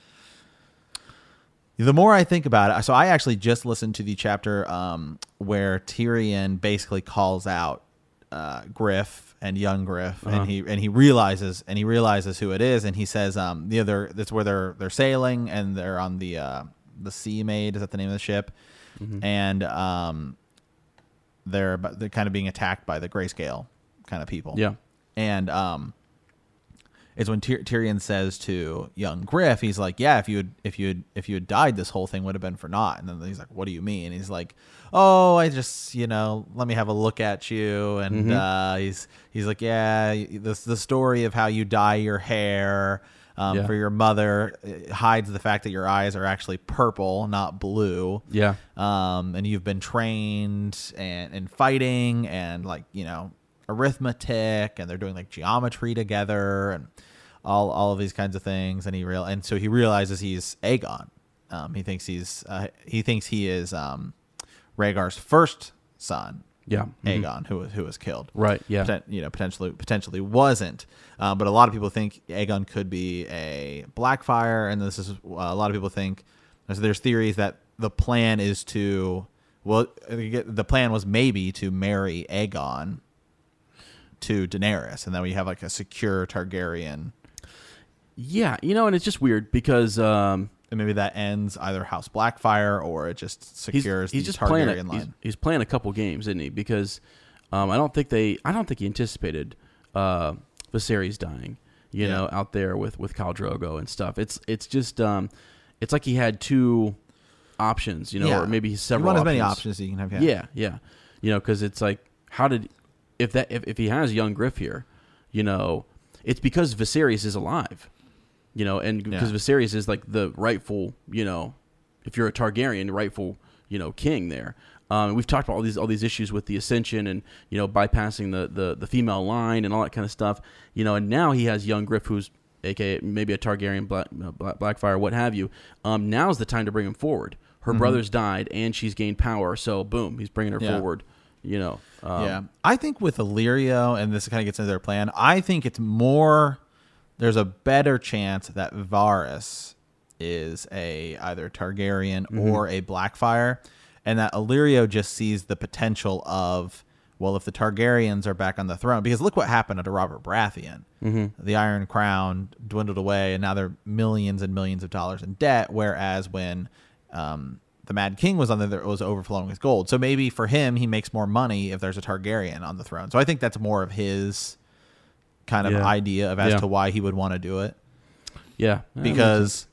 The more I think about it, so I actually just listened to the chapter um, where Tyrion basically calls out uh, Griff and young Griff, Uh-huh. and he and he realizes and he realizes who it is, and he says, um, the other that's where they're they're sailing and they're on the uh, the Sea Maid, is that the name of the ship, Mm-hmm. and um, they're they're kind of being attacked by the grayscale kind of people, Yeah. and um, is when Tyr- Tyrion says to young Griff, he's like, yeah, if you had, if you had, if you had died, this whole thing would have been for naught. And then he's like, what do you mean? And he's like, oh, I just, you know, let me have a look at you. And Mm-hmm. uh, he's he's like, yeah, this the story of how you dye your hair um, Yeah. for your mother hides the fact that your eyes are actually purple, not blue. Yeah. Um, and you've been trained and in fighting and like, you know, arithmetic, and they're doing like geometry together and all all of these kinds of things. And he real and so he realizes he's Aegon. Um, he thinks he's uh, he thinks he is um, Rhaegar's first son. Yeah. Mhm. Aegon, who was who was killed. Right. Yeah. Poten- you know, potentially potentially wasn't. Uh, but a lot of people think Aegon could be a Blackfire, and this is uh, a lot of people think there's, there's theories that the plan is to well, the plan was maybe to marry Aegon to Daenerys, and then we have like a secure Targaryen, Yeah. You know, and it's just weird because um, and maybe that ends either House Blackfire or it just he's, secures he's the just Targaryen playing a, line. he's, he's playing a couple games, isn't he? Because um, I don't think they, I don't think he anticipated uh, Viserys dying. You Yeah. know, out there with with Khal Drogo and stuff. It's it's just um, it's like he had two options. You know, or maybe several. You want as options. many options as you can have. Yeah, Yeah, yeah. You know, because it's like, how did if that if, if he has young Griff here, you know, it's because Viserys is alive. You know, and because Yeah. Viserys is like the rightful, you know, if you're a Targaryen, rightful, you know, king there. Um, we've talked about all these all these issues with the Ascension and, you know, bypassing the, the, the female line and all that kind of stuff. You know, and now he has young Griff, who's A K A maybe a Targaryen, Black, uh, Black Blackfire, what have you. Um, now's the time to bring him forward. Her Mhm. brother's died and she's gained power, so boom, he's bringing her Yeah. forward. You know, um, yeah. I think with Illyrio, and this kind of gets into their plan, I think it's more. There's a better chance that Varys is a either Targaryen Mm-hmm. or a Blackfire, and that Illyrio just sees the potential of, well, if the Targaryens are back on the throne, because look what happened to Robert Baratheon. Mm-hmm. The Iron Crown dwindled away, and now they're millions and millions of dollars in debt, whereas when um, the Mad King was on there, it was overflowing with gold. So maybe for him, he makes more money if there's a Targaryen on the throne. So I think that's more of his kind of Yeah. idea of as Yeah. to why he would want to do it. yeah, that makes sense. Because,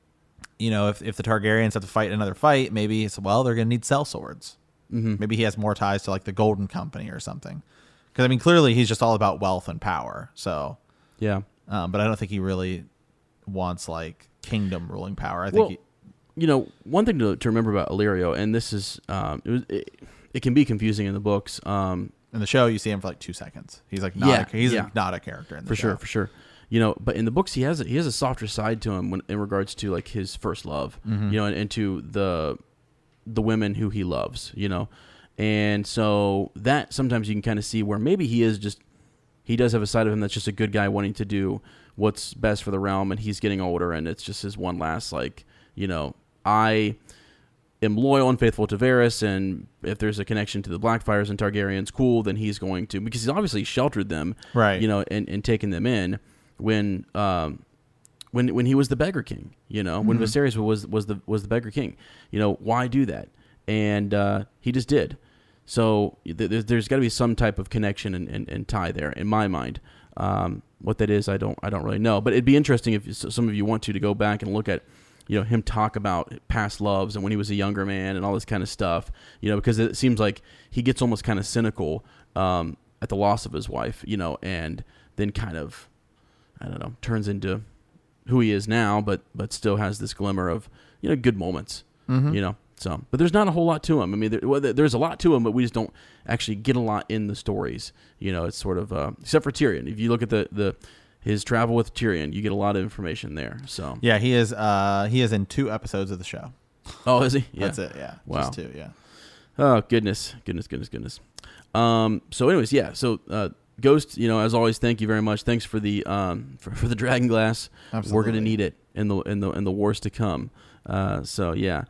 you know, if, if the Targaryens have to fight another fight, maybe it's, well, they're going to need sellswords. Mhm. Maybe he has more ties to like the Golden Company or something. Because, I mean, clearly he's just all about wealth and power. So, yeah. um, but I don't think he really wants like kingdom ruling power. I think Well, he, you know, one thing to, to remember about Illyrio, and this is, um, it, was, it, it can be confusing in the books. Um, in the show, you see him for like two seconds. He's like not Yeah, a, he's yeah. not a character in the for show. sure, for sure. You know, but in the books, he has a, he has a softer side to him when, in regards to like his first love. Mhm. You know, and, and to the the women who he loves. You know, and so that sometimes you can kind of see where maybe he is just he does have a side of him that's just a good guy wanting to do what's best for the realm, and he's getting older, and it's just his one last like you know I. am loyal and faithful to Varys, and if there's a connection to the Blackfires and Targaryens, cool, then he's going to, because he's obviously sheltered them, Right. you know, and, and taken them in when um when when he was the beggar king, you know, when Mhm. Viserys was was the was the beggar king, you know, why do that? And uh, he just did. So th- there's, there's got to be some type of connection and, and, and tie there, in my mind. Um, what that is, I don't I don't really know, but it'd be interesting if some of you want to to go back and look at. You know, him talk about past loves and when he was a younger man and all this kind of stuff, you know, because it seems like he gets almost kind of cynical um, at the loss of his wife, you know, and then kind of, I don't know, turns into who he is now, but but still has this glimmer of, you know, good moments, Mhm. you know. So, but there's not a whole lot to him. I mean, there, well, there's a lot to him, but we just don't actually get a lot in the stories. You know, it's sort of, uh, except for Tyrion. If you look at the, the his travel with Tyrion, you get a lot of information there. So, Yeah, he is. Uh, he is in two episodes of the show. oh, is he? Yeah. That's it. Yeah. Wow. Just two. Yeah. Oh, goodness, goodness, goodness, goodness. Um, so, anyways, yeah. So, uh, Ghost, you know, as always, thank you very much. Thanks for the um for, for the Dragon Glass. Absolutely. We're gonna need it in the in the in the wars to come. Uh, so yeah,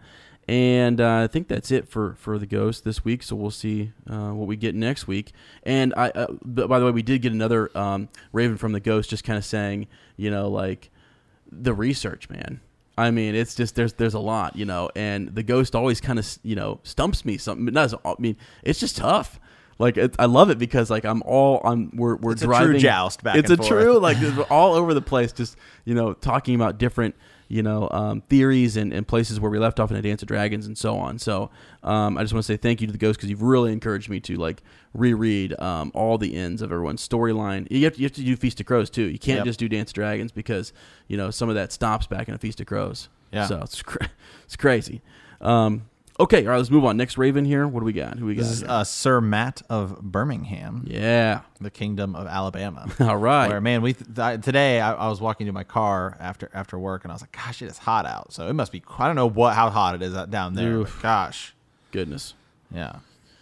and uh, I think that's it for, for the Ghost this week. So we'll see uh, what we get next week. And I, uh, b- by the way, we did get another um, Raven from the Ghost, just kind of saying, you know, like the research, man. I mean, it's just there's there's a lot, you know, and the Ghost always kind of you know stumps me. Something, not as, I mean, it's just tough. like it, I love it because like I'm all on we're we're it's driving a true joust back it's and a forth. true like we're all over the place, just you know talking about different you know um, theories and, and places where we left off in A Dance of Dragons and so on. So um, I just want to say thank you to the Ghost because you've really encouraged me to like reread um, all the ends of everyone's storyline. You have to, you have to do Feast of Crows too. You can't Yep. just do Dance of Dragons because you know some of that stops back in a Feast of Crows. Yeah. So it's cra- it's crazy. Um, okay, all right, let's move on. Next Raven here. What do we got? Who we got? This is here? uh, Sir Matt of Birmingham, Yeah. the Kingdom of Alabama. All right. Where man, we th- th- today I, I was walking to my car after after work, and I was like, "Gosh, it is hot out." So it must be. I don't know what how hot it is out- down there. Oof. But gosh, Goodness. yeah.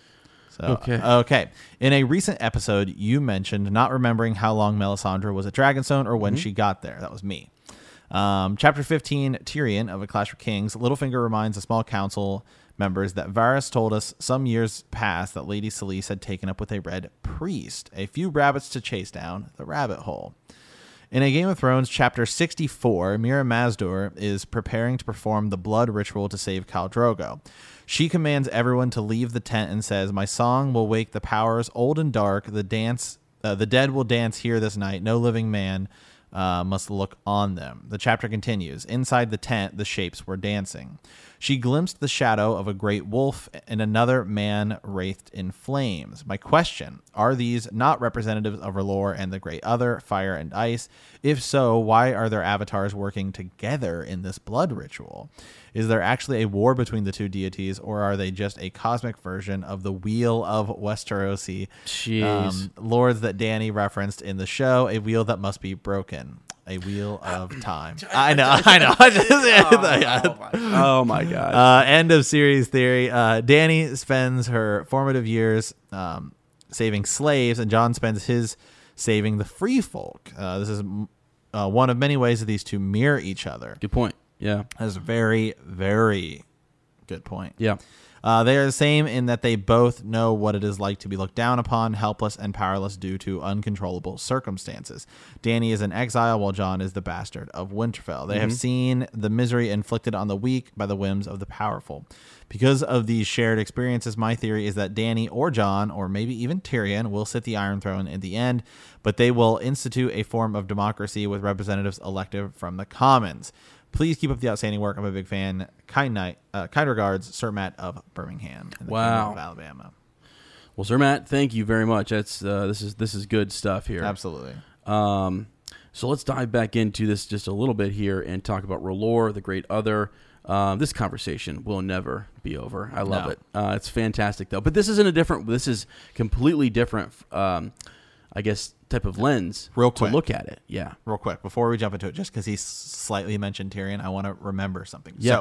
So Okay. okay. In a recent episode, you mentioned not remembering how long Melisandre was at Dragonstone or when she got there. That was me. Um, chapter fifteen, Tyrion of A Clash of Kings. Littlefinger reminds the small council members that Varys told us some years past that Lady Selyse had taken up with a red priest. A few rabbits to chase down the rabbit hole. In A Game of Thrones, chapter sixty-four, Mira Mazdur is preparing to perform the blood ritual to save Khal Drogo. She commands everyone to leave the tent and says, "My song will wake the powers old and dark. The dance, uh, the dead will dance here this night. No living man uh, must look on them." The chapter continues. Inside the tent, the shapes were dancing. She glimpsed the shadow of a great wolf and another man wraithed in flames. My question, are these not representatives of R'hllor and the Great Other, fire and ice? If so, why are their avatars working together in this blood ritual? Is there actually a war between the two deities, or are they just a cosmic version of the Wheel of Westerosi? Jeez. Um, lords that Dany referenced in the show, a wheel that must be broken. A wheel of time. I know, I know. I just, oh, my, oh my god. uh, end of series theory. Uh, Dany spends her formative years um, saving slaves, and Jon spends his saving the free folk. Uh, this is uh, one of many ways that these two mirror each other. Good point. Yeah. That's a very, very good point. Yeah. Uh, they are the same in that they both know what it is like to be looked down upon, helpless, and powerless due to uncontrollable circumstances. Dany is in exile, while Jon is the bastard of Winterfell. They mm-hmm. have seen the misery inflicted on the weak by the whims of the powerful. Because of these shared experiences, my theory is that Dany or Jon, or maybe even Tyrion, will sit the Iron Throne in the end, but they will institute a form of democracy with representatives elected from the commons. Please keep up the outstanding work. I'm a big fan. Kind night, uh, kind regards, Sir Matt of Birmingham, in the Wow. Kingdom of Alabama. Well, Sir Matt, thank you very much. That's uh, this is this is good stuff here. Absolutely. Um, so let's dive back into this just a little bit here and talk about R'hllor, the Great Other. Uh, this conversation will never be over. I love No. it. Uh, it's fantastic though. But this isn't a different. This is completely different. Um, I guess type of lens Real to quick. look at it. Yeah. Real quick, before we jump into it, just because he s- slightly mentioned Tyrion, I want to remember something. Yeah. So,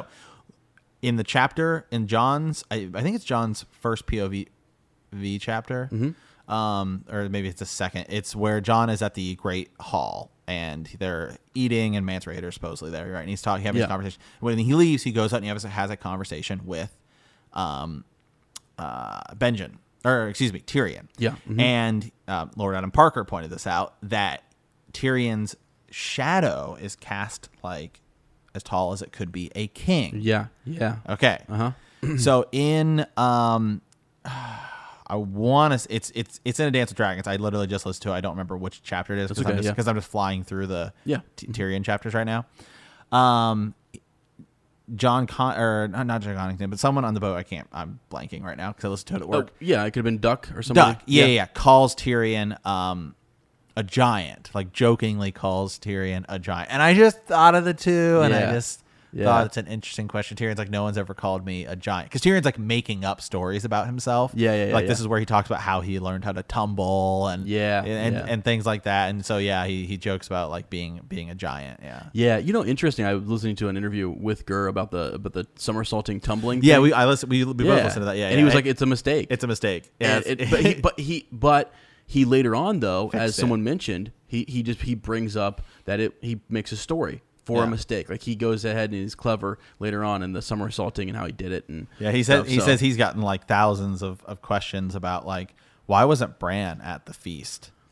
in the chapter, in John's, I, I think it's John's first P O V V chapter, Mm-hmm. um, or maybe it's the second. It's where John is at the Great Hall, and they're eating, and Mance Rayder supposedly there, right? And he's talking, having Yeah. this conversation. When he leaves, he goes out and he has, has a conversation with um, uh, Benjen. Or excuse me, Tyrion. Yeah. Mhm. And uh, Lord Adam Parker pointed this out, that Tyrion's shadow is cast like as tall as it could be a king. Yeah. Yeah. Okay. Uh huh. So in um, I want to. It's it's it's in A Dance with Dragons. I literally just listened to it. I don't remember which chapter it is because okay, I'm just yeah. because I'm just flying through the Yeah. T- Tyrion chapters right now. Um. John Con or not, not John Connington, but someone on the boat. I can't. I'm blanking right now because I listened to it at work. Oh, yeah. It could have been Duck or somebody. Duck, yeah, yeah, yeah, calls Tyrion um, a giant, like jokingly calls Tyrion a giant. And I just thought of the two, and Yeah. I just Yeah. thought it's an interesting question. Tyrion's like, no one's ever called me a giant. Because Tyrion's like making up stories about himself. Yeah, yeah, yeah, Like this yeah. is where he talks about how he learned how to tumble and Yeah, and, yeah. and things like that. And so, yeah, he, he jokes about like being being a giant. Yeah. Yeah, you know, interesting. I was listening to an interview with Gurr about the about the somersaulting tumbling. Yeah, thing. we I listen, we, we both yeah. listened to that. Yeah, and yeah. he was It- like, "It's a mistake. it's a mistake. Yeah, And it's- it, but, he, but he but he later on though, as Fixed it. someone mentioned, he he just he brings up that it he makes a story for Yeah. a mistake. Like he goes ahead and he's clever later on in the somersaulting and how he did it. And Yeah, he said stuff, he so- says he's gotten like thousands of, of questions about like why wasn't Bran at the feast?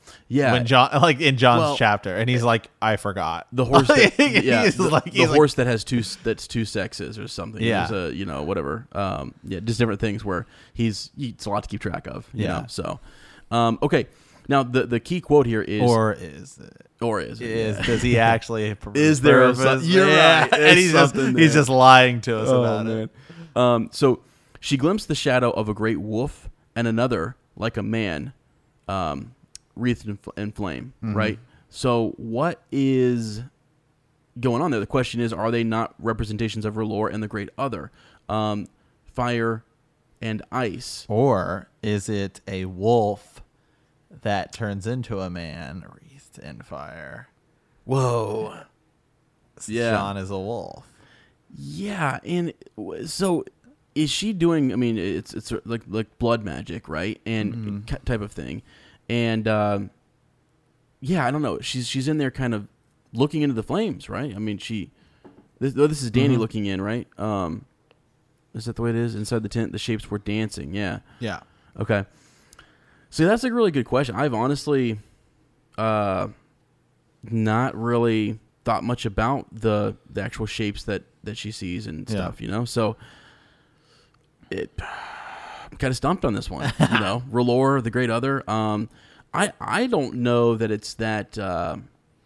Yeah. When John, like in John's Well, chapter, and he's like, I forgot The horse, that, He's yeah, the, like- the he's like- horse that has two that's two sexes or something. Yeah. There's a, you know, whatever. Um, yeah, just different things where he's it's a lot to keep track of. You Yeah. know? So, um, okay. Now the the key quote here is or is it? or is it? Is Yeah. does he actually? Is there a purpose? some- you're Yeah. right. and There's he's just something he's there. just lying to us Oh, about man. it. Um, so she glimpsed the shadow of a great wolf and another like a man, um, wreathed in, fl- in flame. Mm-hmm. Right. So what is going on there? The question is, are they not representations of R'hllor and the great other, um, fire and ice? Or is it a wolf that turns into a man wreathed in fire? Whoa. Yeah. John is a wolf. Yeah, and w- so is she doing? I mean, it's it's like like blood magic, right? And Mm-hmm. ki- type of thing, and um, yeah, I don't know. She's she's in there, kind of looking into the flames, right? I mean, she. This, oh, this is Danny Mhm. looking in, right? Um, is that the way it is? Inside the tent, the shapes were dancing. Yeah. Yeah. Okay. See, that's a really good question. I've honestly, uh, not really thought much about the the actual shapes that that she sees and Yeah. stuff. You know, so it I'm kind of stumped on this one. You know, R'hllor, the Great Other. Um, I I don't know that it's that. Uh,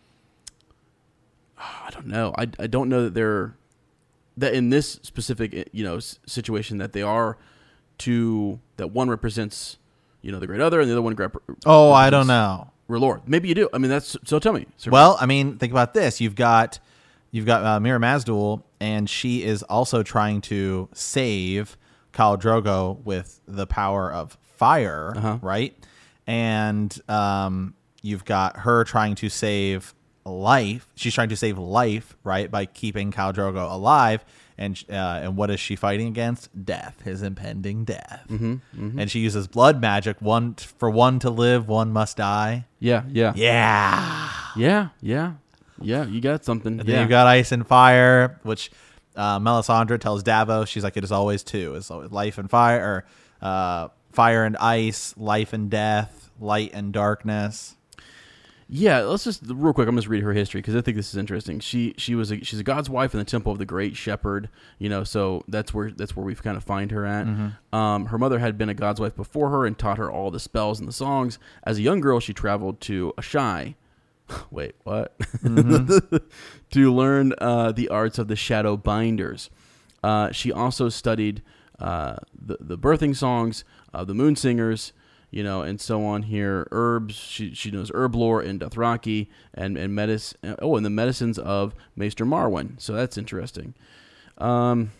I don't know. I I don't know that they're that in this specific you know s- situation that they are two that one represents you know the Great Other and the other one. Grep- Oh, I don't represents know. R'hllor. Maybe you do. I mean, that's so. Tell me. Sir. Well, I mean, think about this. You've got you've got uh, Mira Mazdul, and she is also trying to save Khal Drogo with the power of fire, Uh-huh. right? And um, you've got her trying to save life. She's trying to save life, right, by keeping Khal Drogo alive. And uh, and what is she fighting against? Death, his impending death. Mm-hmm, mm-hmm. And she uses blood magic. One for one to live, one must die. Yeah, yeah, Yeah. yeah, yeah, yeah. You got something. And yeah. then you've got ice and fire, which uh, Melisandre tells Davos. She's like, it is always two. It's always life and fire, or uh, fire and ice, life and death, light and darkness. Yeah, let's just real quick. I'm just read her history because I think this is interesting. She she was a, she's a god's wife in the temple of the Great Shepherd. You know, so that's where that's where we've kind of find her at. Mm-hmm. Um, her mother had been a god's wife before her and taught her all the spells and the songs. As a young girl, she traveled to Ashai. Wait, what? Mm-hmm. To learn uh, the arts of the shadow binders. Uh, she also studied uh, the the birthing songs of the moon singers. You know, and so on here. Herbs, she she knows herb lore in Dothraki and and medicine. Oh, and the medicines of Maester Marwyn. So that's interesting. Um,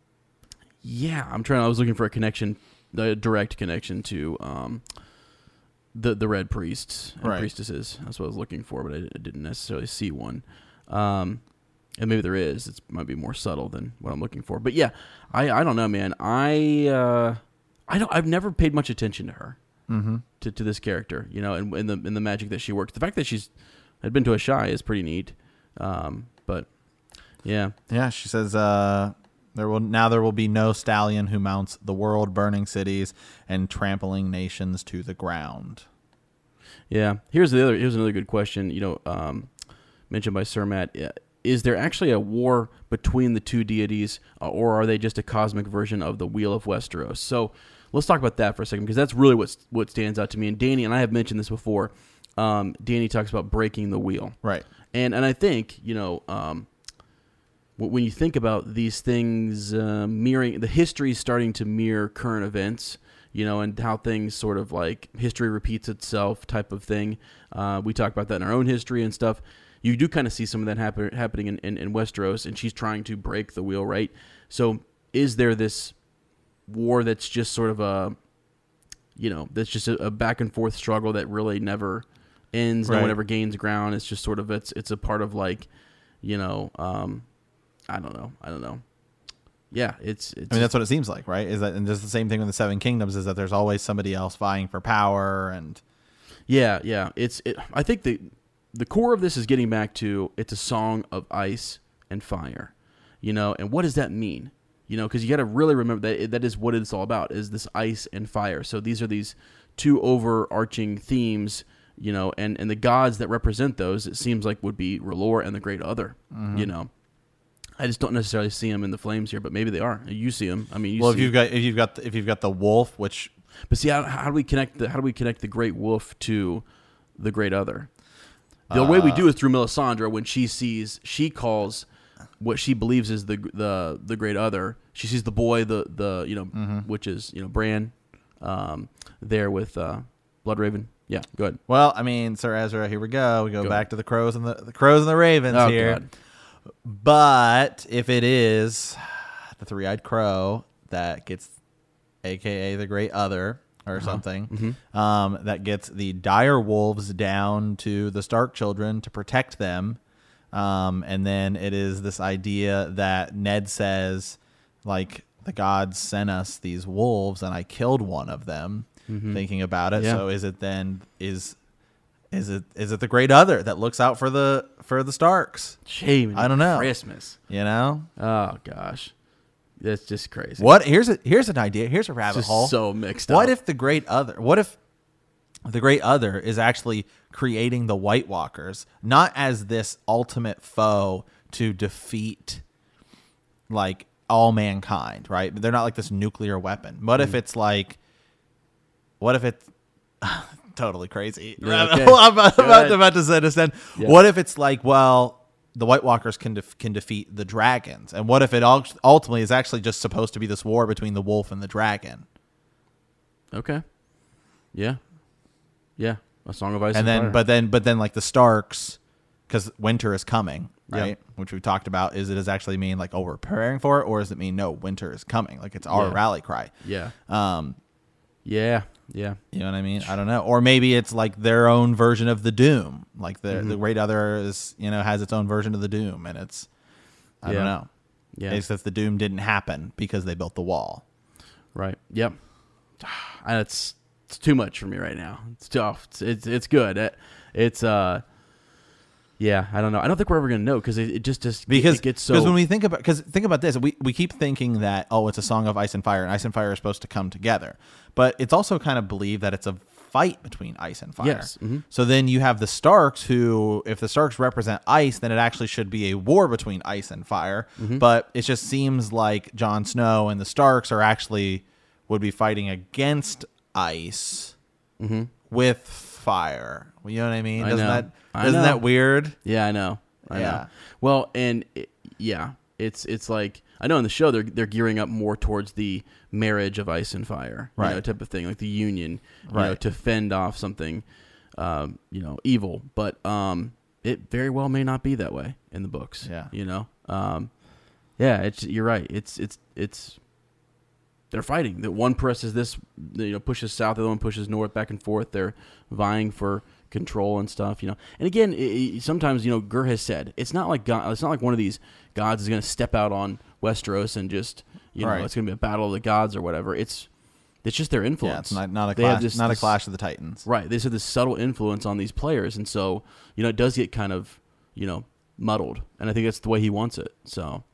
yeah, I'm trying. I was looking for a connection, a direct connection to um, the the Red Priests and Right. priestesses. That's what I was looking for, but I didn't necessarily see one. Um, and maybe there is. It might be more subtle than what I'm looking for. But yeah, I I don't know, man. I uh, I don't. I've never paid much attention to her. Mm-hmm. To, to this character, you know, and in the in the magic that she works. The fact that she's had been to Ashai is pretty neat. Um, but yeah, Yeah, she says uh, there will now there will be no stallion who mounts the world, burning cities and trampling nations to the ground. yeah. Here's the other. Here's another good question. You know, um, mentioned by Sir Matt. uh, Is there actually a war between the two deities, uh, or are they just a cosmic version of the Wheel of Westeros? So let's talk about that for a second, because that's really what what stands out to me. And Danny and I have mentioned this before. Um, Danny talks about breaking the wheel, Right. and and I think you know um, w- when you think about these things uh, mirroring, the history is starting to mirror current events. You know, and how things sort of like history repeats itself type of thing. Uh, we talk about that in our own history and stuff. You do kind of see some of that happen, happening in, in, in Westeros, and she's trying to break the wheel, right? So is there this war that's just sort of a, you know, that's just a, a back and forth struggle that really never ends, no Right. one ever gains ground. It's just sort of, it's it's a part of like, you know, um, I don't know, I don't know. Yeah, it's, it's I mean, that's what it seems like, right? Is that, and just the same thing with the Seven Kingdoms, is that there's always somebody else vying for power, and yeah, yeah. It's, it, I think the the core of this is getting back to it's a song of ice and fire, you know, and what does that mean? You know, because you got to really remember that that is what it's all about, is this ice and fire. So these are these two overarching themes you know, and, and the gods that represent those, it seems like would be R'hllor and the Great Other, Mm-hmm. you know. I just don't necessarily see them in the flames here, but maybe they are. You see them. I mean, you well, see if you've got if you've got the, if you've got the wolf, which But see, how, how do we connect the how do we connect the Great Wolf to the Great Other? The uh, way we do is through Melisandre. When she sees, she calls what she believes is the the the Great Other. She sees the boy, the the you know, mm-hmm. which is you know Bran, um, there with uh, Bloodraven. Yeah, go ahead. Well, I mean, Sir Ezra, here we go. We go, Go back ahead. to the crows and the, the crows and the ravens Oh, here. God. But if it is the three-eyed crow that gets, A K A the Great Other or Uh-huh. something, Mm-hmm. um, that gets the dire wolves down to the Stark children to protect them, um, and then it is this idea that Ned says, like, the gods sent us these wolves and I killed one of them. Mm-hmm. Thinking about it, Yeah. so is it then is is it is it the Great Other that looks out for the for the Starks? Shame. I don't know. Christmas. You know Oh gosh, that's just crazy. what? Here's a here's an idea. Here's a rabbit Just hole. so mixed What up. if the Great Other? What if the Great Other is actually creating the White Walkers, not as this ultimate foe to defeat like all mankind, right? They're not like this nuclear weapon. What Mm. if it's like? What if it's totally crazy? Yeah, Rabbit okay. hole. I'm about, Go about, ahead. about to say this then. Yeah. What if it's like, well, the White Walkers can def- can defeat the dragons, and what if it ul- ultimately is actually just supposed to be this war between the wolf and the dragon? Okay. Yeah. Yeah. A Song of Ice and, And then, Fire. but then, but then, like the Starks, because winter is coming, Yeah. right? Which we talked about. Is it does actually mean like, oh, we're preparing for it, or does it mean no, winter is coming? Like it's our Yeah. rally cry. yeah. Um, Yeah. Yeah. You know what I mean? I don't know. Or maybe it's like their own version of the Doom. Like the Mm-hmm. the Great Other is, you know, has its own version of the Doom, and it's I Yeah. don't know. Yeah. It's that the Doom didn't happen because they built the wall. Right. Yep. And it's it's too much for me right now. It's tough. It's it's, it's good. It, it's uh. Yeah, I don't know. I don't think we're ever gonna know because it, it just just Because it gets so. because when we think about because think about this, we we keep thinking that oh, it's a song of ice and fire, and ice and fire are supposed to come together, but it's also kind of believed that it's a fight between ice and fire. Yes. Mhm. So then you have the Starks, who, if the Starks represent ice, then it actually should be a war between ice and fire. Mm-hmm. But it just seems like Jon Snow and the Starks are actually would be fighting against ice Mhm. with fire. You know what I mean? I Doesn't know. that I isn't know. that weird? Yeah, I know. I Yeah. know. Well, and it, yeah, it's it's like I know in the show they're they're gearing up more towards the marriage of ice and fire, you Right. know, type of thing, like the union, you know, Right. to fend off something, um, you know, evil. But um, it very well may not be that way in the books. Yeah. you know, um, yeah, it's you're right. It's it's it's they're fighting. That one presses this, you know, pushes south, the other one pushes north, back and forth. They're vying for control and stuff, you know. And again, it, it, sometimes, you know, Gur has said it's not like God, it's not like one of these gods is going to step out on Westeros and just, you know, Right. it's going to be a battle of the gods or whatever. It's it's just their influence. Yeah, it's not, not a They have clash, this- not a this- clash of the Titans. Right. They said this subtle influence on these players, and so you know it does get kind of you know muddled, and I think that's the way he wants it. So.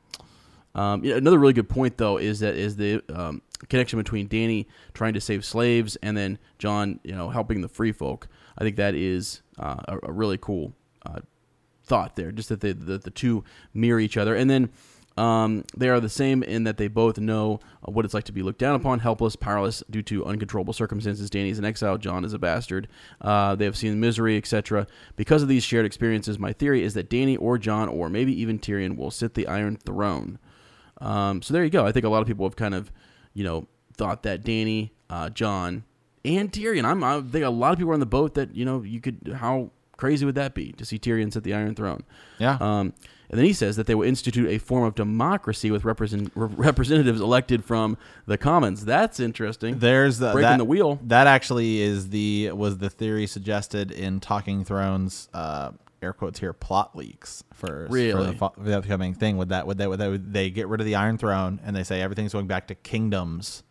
Um, yeah, another really good point, though, is that is the um, connection between Dany trying to save slaves and then Jon, you know, helping the free folk. I think that is uh, a, a really cool uh, thought there, just that they, the the two mirror each other, and then um, they are the same in that they both know uh, what it's like to be looked down upon, helpless, powerless due to uncontrollable circumstances. Dany is an exile, Jon is a bastard. Uh, they have seen misery, et cetera. Because of these shared experiences, my theory is that Dany or Jon or maybe even Tyrion will sit the Iron Throne. Um, so there you go. I think a lot of people have kind of, you know, thought that Dany, uh, Jon, and Tyrion. I'm, I think a lot of people are on the boat that, you know, you could, how crazy would that be to see Tyrion sit the Iron Throne? Yeah. Um, and then he says that they will institute a form of democracy with represent, re- representatives elected from the commons. That's interesting. There's the breaking that, the wheel. That actually is the was the theory suggested in Talking Thrones. Uh, air quotes here, plot leaks for, Really? for the, fo- the upcoming thing. Would that would they would they, would they get rid of the Iron Throne and they say everything's going back to kingdoms,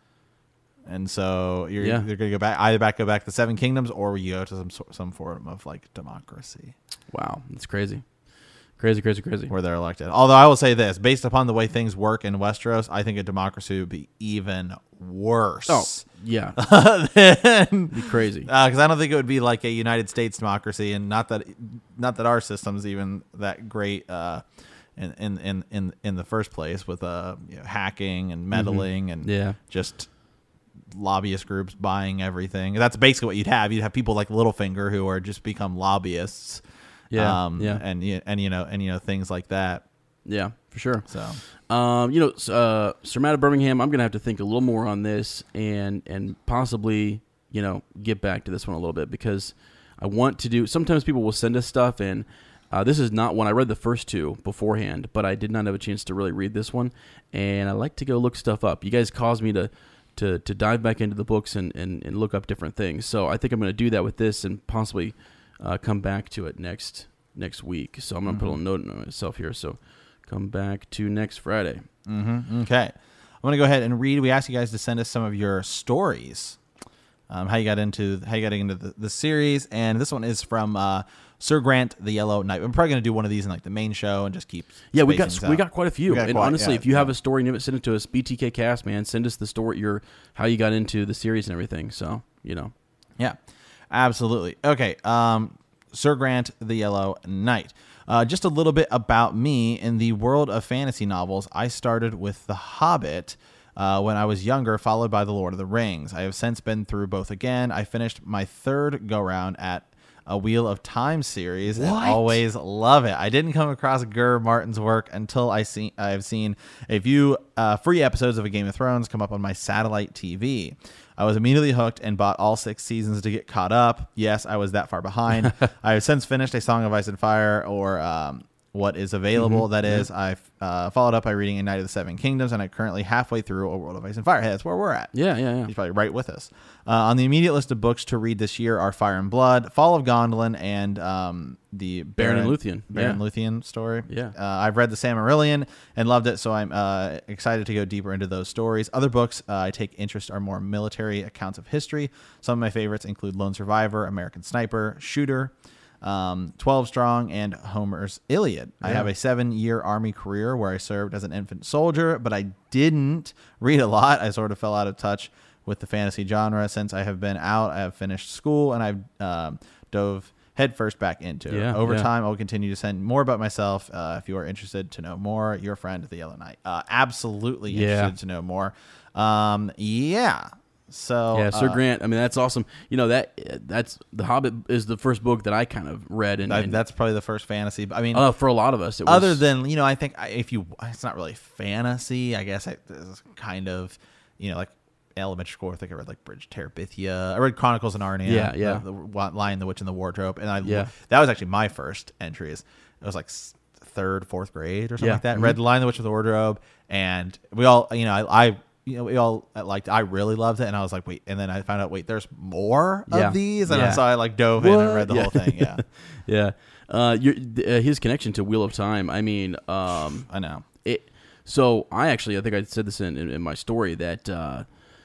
and so you're Yeah. they're going to go back either back go back to seven kingdoms or you go to some sor- some form of like democracy. Wow, that's crazy. Crazy, crazy, crazy. Where they're elected. Although I will say this, based upon the way things work in Westeros, I think a democracy would be even worse. Oh, yeah. than, be crazy. Because uh, I don't think it would be like a United States democracy, and not that not that our system's even that great uh, in, in, in, in, in the first place with uh, you know, hacking and meddling mm-hmm. and yeah. just lobbyist groups buying everything. That's basically what you'd have. You'd have people like Littlefinger who are just become lobbyists. Yeah, um, yeah, and and you know, and you know, things like that. Yeah, for sure. So, um, you know, uh, Sir Matt of Birmingham, I'm gonna have to think a little more on this, and and possibly, you know, get back to this one a little bit, because I want to do. Sometimes people will send us stuff, and uh, this is not one. I read the first two beforehand, but I did not have a chance to really read this one, and I like to go look stuff up. You guys caused me to. To, to dive back into the books and, and, and look up different things. So I think I'm going to do that with this and possibly uh, come back to it next next week. So I'm going to mm-hmm. put a note on myself here. So come back to next Friday. Mm-hmm. Okay. I'm going to go ahead and read. We asked you guys to send us some of your stories, um, how you got into how you got into the, the series. And this one is from uh, Sir Grant the Yellow Knight. I'm probably going to do one of these in like the main show and just keep. Yeah, we got we got quite a few. And quite, honestly, yeah, if you yeah. have a story, you send it to us. B T K Cast, man, send us the story, your how you got into the series and everything. So you know, yeah, absolutely. Okay, um, Sir Grant the Yellow Knight. Uh, just a little bit about me in the world of fantasy novels. I started with The Hobbit. Uh, when I was younger, followed by The Lord of the Rings. I have since been through both again. I finished my third go-round at a Wheel of Time series, what? and always love it. I didn't come across Gur Martin's work until I see, I've seen a few uh, free episodes of A Game of Thrones come up on my satellite T V. I was immediately hooked and bought all six seasons to get caught up. Yes, I was that far behind. I have since finished A Song of Ice and Fire, or um, what is available. Mm-hmm. That is, yeah. I've uh, followed up by reading A Knight of the Seven Kingdoms, and I'm currently halfway through A World of Ice and Fire. Hey, that's where we're at. Yeah, yeah, yeah. He's probably right with us. Uh, on the immediate list of books to read this year are Fire and Blood, Fall of Gondolin, and um, the Baron, Baron and Luthien. Baron yeah. Luthien story. Yeah. Uh, I've read The Silmarillion and loved it, so I'm uh, excited to go deeper into those stories. Other books uh, I take interest are more military accounts of history. Some of my favorites include Lone Survivor, American Sniper, Shooter, Um, twelve Strong, and Homer's Iliad. Yeah. I have a seven-year Army career where I served as an infant soldier, but I didn't read a lot. I sort of fell out of touch with the fantasy genre. Since I have been out, I have finished school, and I've um, dove headfirst back into it. Yeah, Over yeah. time, I will continue to send more about myself. Uh, if you are interested to know more, your friend, the Yellow Knight. Uh, absolutely yeah. interested to know more. Um, yeah. So yeah, Sir uh, Grant. I mean, that's awesome. You know that that's The Hobbit is the first book that I kind of read, and, I, and that's probably the first fantasy. I mean, uh, for a lot of us, it was, other than you know, I think if you, it's not really fantasy. I guess I, it's kind of, you know, like elementary school. I think I read like Bridge to Terabithia. I read Chronicles of Narnia. Yeah, yeah. The, the Lion, the Witch, and the Wardrobe, and I Yeah. that was actually my first entries. It was like third, fourth grade or something Yeah. like that. Mm-hmm. Read The Lion, the Witch, and the Wardrobe, and we all, you know, I. I You know, we all liked. I really loved it, and I was like, "Wait!" And then I found out, "Wait, there's more Yeah. of these." And Yeah. so I like dove in and What? read the Yeah. whole thing. Yeah, yeah. Uh, your, uh, his connection to Wheel of Time. I mean, um, I know. it. So I actually, I think I said this in, in, in my story that uh,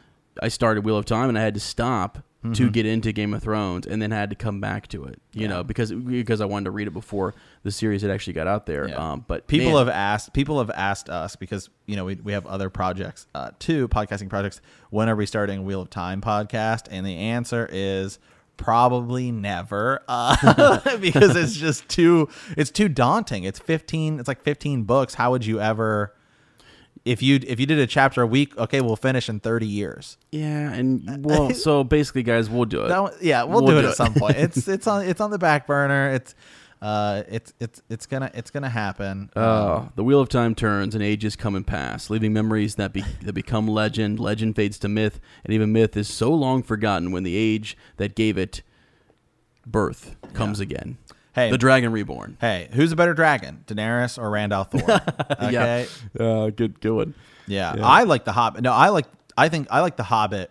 I started Wheel of Time and I had to stop mm-hmm. to get into Game of Thrones, and then had to come back to it. You Yeah. know, because because I wanted to read it before the series had actually got out there. Yeah. Um, but people man, have asked. People have asked us because you know we we have other projects, uh, too, podcasting projects. When are we starting Wheel of Time podcast? And the answer is probably never, uh, because it's just too. It's too daunting. It's fifteen. It's like fifteen books. How would you ever? If you if you did a chapter a week, okay, we'll finish in thirty years. Yeah, and well, so basically, guys, we'll do it. That one- yeah, we'll, We'll do it do at it. some point. It's it's on it's on the back burner. It's uh it's it's it's gonna it's gonna happen. Oh, the wheel of time turns and ages come and pass, leaving memories that be, that become legend. Legend fades to myth, and even myth is so long forgotten when the age that gave it birth comes Yeah. again. Hey, The Dragon Reborn. hey, who's a better dragon, Daenerys or Randall Thor? Okay, Yeah, uh, good, good one. yeah. Yeah. I like the Hobbit. No, I like I think I like the Hobbit,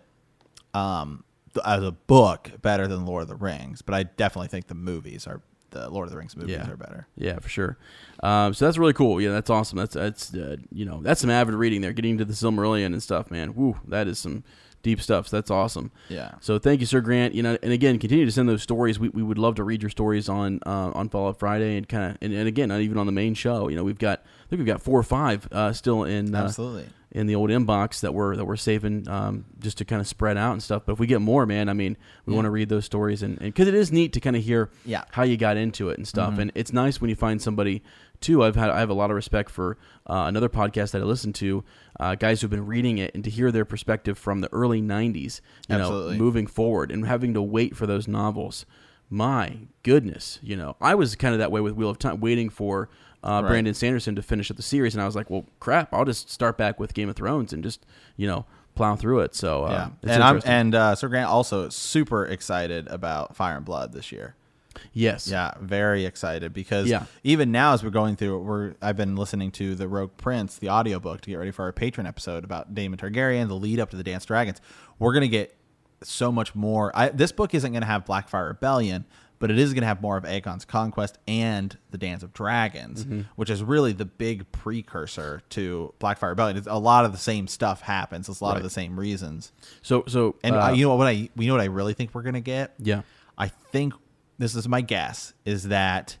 um, th- as a book better than Lord of the Rings. But I definitely think the movies are the Lord of the Rings movies Yeah. are better. Yeah, for sure. Um, so that's really cool. Yeah, that's awesome. That's that's uh, you know that's some avid reading there. Getting into the Silmarillion and stuff, man. Woo, that is some deep stuff. So that's awesome. Yeah. So thank you, Sir Grant. You know, and again, continue to send those stories. We, we would love to read your stories on uh, on Fallout Friday, and kind of and, and again, not even on the main show. You know, we've got I think we've got four or five uh, still in uh, Absolutely. in the old inbox that we're that we're saving um, just to kind of spread out and stuff. But if we get more, man, I mean, we Yeah. want to read those stories, and because it is neat to kind of hear Yeah. how you got into it and stuff. Mm-hmm. And it's nice when you find somebody too. I've had I have a lot of respect for uh, another podcast that I listen to, uh, guys who've been reading it, and to hear their perspective from the early nineties, you Absolutely. know, moving forward and having to wait for those novels. My goodness, you know, I was kind of that way with Wheel of Time, waiting for uh, Right. Brandon Sanderson to finish up the series, and I was like, well, crap, I'll just start back with Game of Thrones and just, you know, plow through it. So uh, Yeah. it's And I'm interesting. and uh, Sir Grant also super excited about Fire and Blood this year. yes, Yeah, very excited because Yeah. even now as we're going through it, we're I've been listening to the Rogue Prince, the audiobook, to get ready for our Patreon episode about Daemon Targaryen, the lead up to the Dance Dragons. We're gonna get so much more. I, this book isn't gonna have Blackfire Rebellion, but it is gonna have more of Aegon's conquest and the Dance of Dragons, Mm-hmm. which is really the big precursor to Blackfire Rebellion. It's, a lot of the same stuff happens. It's a lot Right. of the same reasons. So so And uh, uh, you know what I you know what I really think we're gonna get? yeah. I think this is my guess is that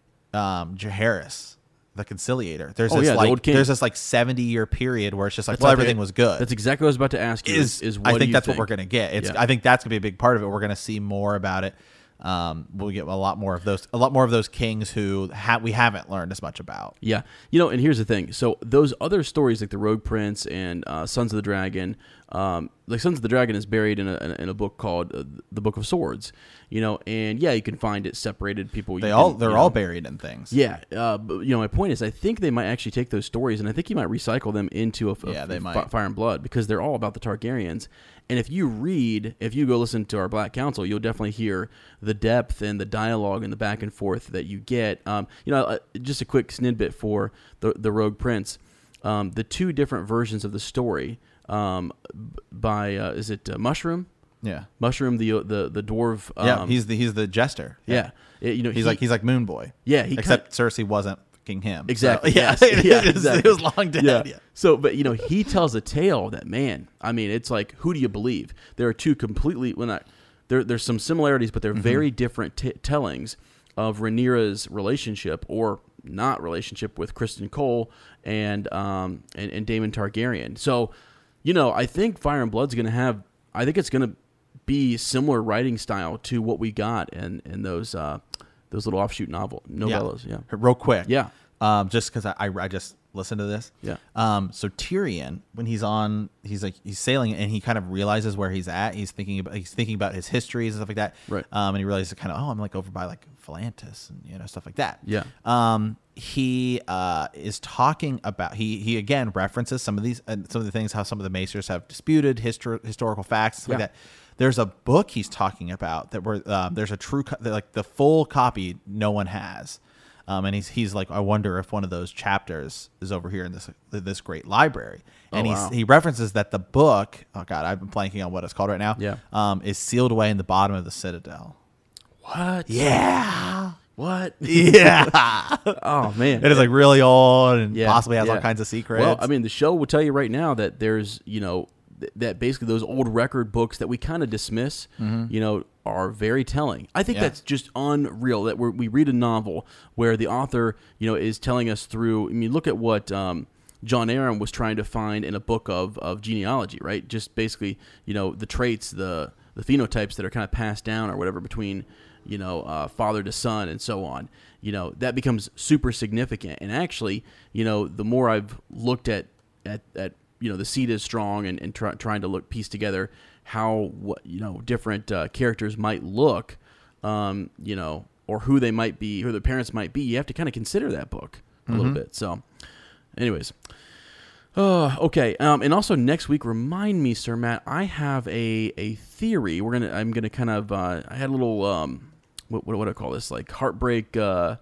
um, Jaehaerys, the Conciliator. There's Oh, this yeah, the like old king. there's this like seventy year period where it's just like That's well like everything a- was good. That's exactly what I was about to ask you. is Is, what I do think you that's think? what we're gonna get. It's Yeah. I think that's gonna be a big part of it. We're gonna see more about it. Um, we'll get a lot more of those a lot more of those kings who ha- we haven't learned as much about. Yeah, you know, and here's the thing. So those other stories, like the Rogue Prince and uh, Sons of the Dragon, um, like Sons of the Dragon is buried in a in a book called uh, the Book of Swords. You know, and yeah, you can find it separated. People, They you all can, they're you all know, buried in things. Yeah, uh, but, you know, my point is, I think they might actually take those stories, and I think you might recycle them into a, a Yeah, they f- might. Fire and Blood, because they're all about the Targaryens. And if you read, if you go listen to our Black Council, you'll definitely hear the depth and the dialogue and the back and forth that you get. Um, you know, uh, just a quick snippet for the the Rogue Prince. Um, the two different versions of the story um, b- by uh, is it uh, Mushroom? Yeah. Mushroom, the the the dwarf. Um, Yeah, he's the he's the jester. yeah. It- you know, He's he- like he's like Moon Boy. Yeah, he except Cersei wasn't fucking him. Exactly. So, yeah, Yes. it, Yeah, was, exactly. it was long dead. Yeah. Yeah. So, but you know, he tells a tale that, man, I mean, it's like, who do you believe? There are two completely, well, not, there, there's some similarities, but they're Mm-hmm. very different t- tellings of Rhaenyra's relationship or not relationship with Kristen Cole and um and, and Daemon Targaryen. So, you know, I think Fire and Blood's going to have, I think it's going to be similar writing style to what we got in in those uh those little offshoot novel novellas. Yeah. Real quick. Yeah. Um, just because I, I I just listened to this. Yeah. Um, so Tyrion, when he's on, he's like he's sailing and he kind of realizes where he's at. He's thinking about he's thinking about his histories and stuff like that. Right. Um, and he realizes kind of oh I'm like over by like Volantis and you know stuff like that. Yeah. Um, he uh is talking about he he again references some of these uh, some of the things how some of the Macers have disputed histor- historical facts stuff Yeah. like that. There's a book he's talking about that where uh, there's a true co- like the full copy no one has. Um, and he's he's like, I wonder if one of those chapters is over here in this this great library. And Oh, he's, wow. he references that the book, oh god, I've been blanking on what it's called right now. Yeah. um, is sealed away in the bottom of the Citadel. What? Yeah, What? yeah. Oh man, It is like really old and Yeah, possibly has all yeah. kinds of secrets. Well, I mean, the show will tell you right now that there's, you know, th- that basically those old record books that we kind of dismiss, you know, are very telling. I think Mm-hmm. Yeah. that's just unreal that we're, we read a novel where the author, you know, is telling us through. I mean, look at what um, John Aaron was trying to find in a book of, of genealogy, right? Just basically, you know, the traits, the the phenotypes that are kind of passed down or whatever between, you know, uh, father to son and so on. You know, that becomes super significant. And actually, you know, the more I've looked at at, at you know, the seed is strong and, and try, trying to look piece together how what you know different uh, characters might look, um, you know, or who they might be, who their parents might be. You have to kind of consider that book a little bit. So, anyways, uh, okay. Um, and also next week, remind me, Sir Matt, I have a a theory. We're gonna, I'm gonna kind of, uh, I had a little, um, what what what do I call this? Like heartbreak. Uh,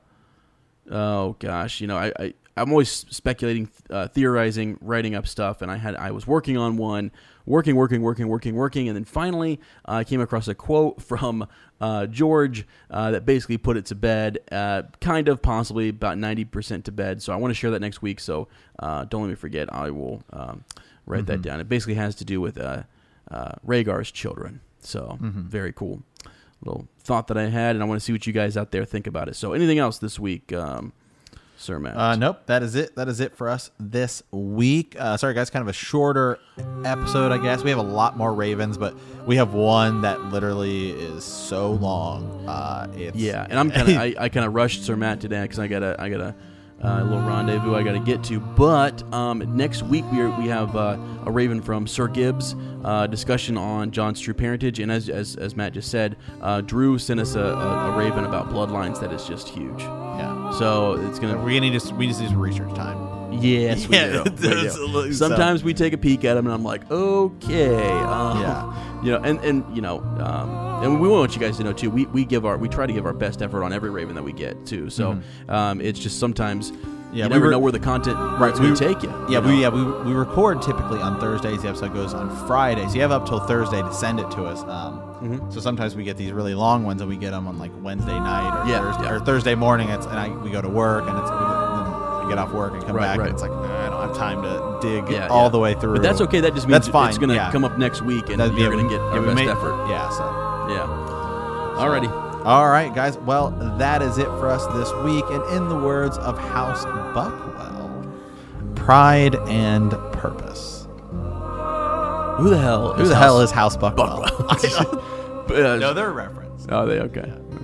oh gosh, you know, I. I I'm always speculating, uh, theorizing, writing up stuff, and I had I was working on one, working, working, working, working, working, and then finally uh, I came across a quote from uh, George uh, that basically put it to bed, uh, kind of possibly about ninety percent to bed. So I want to share that next week. So uh, don't let me forget. I will um, write that down. It basically has to do with uh, uh, Rhaegar's children. So mm-hmm. very cool. Little thought that I had, and I want to see what you guys out there think about it. So anything else this week, um, Sir Matt? Uh, nope, that is it. That is it for us this week. Uh, sorry, guys, kind of a shorter episode, I guess. We have a lot more Ravens, but we have one that literally is so long. Uh, it's, yeah, and I'm kind of I, I kind of rushed Sir Matt today because I got a I got a uh, little rendezvous I got to get to. But um, next week we are, we have uh, a Raven from Sir Gibbs. Uh, discussion on Jon's true parentage, and as as, as Matt just said, uh, Drew sent us a, a, a Raven about bloodlines that is just huge. Yeah. So it's gonna. We're gonna need to. We just need some research time. Yes, we yeah, do. We do. Sometimes so. we take a peek at them, and I'm like, okay, um, yeah, you know, and and you know, um, and we want you guys to know too. We we give our we try to give our best effort on every Raven that we get too. So mm-hmm. um, it's just sometimes. Yeah, you never we were, know where the content right, is going to take you. Yeah, you know? we yeah we, we record typically on Thursdays. The episode goes on Friday, so you have up till Thursday to send it to us. Um, mm-hmm. So sometimes we get these really long ones, and we get them on like Wednesday night or yeah, Thursday yeah. or Thursday morning. It's and I, we go to work, and it's we, I get off work and come right, back, right. and it's like nah, I don't have time to dig yeah, all yeah. the way through. But that's okay. That just means that's fine. it's going to yeah. come up next week, and That'd you're be, going to get yeah, our best made, effort. Yeah. So yeah. Alrighty. All right, guys. Well, that is it for us this week. And in the words of House Buckwell, pride and purpose. Who the hell? Who is the House hell is House Buckwell? Buckwell? No, they're a reference. Are they okay? Yeah.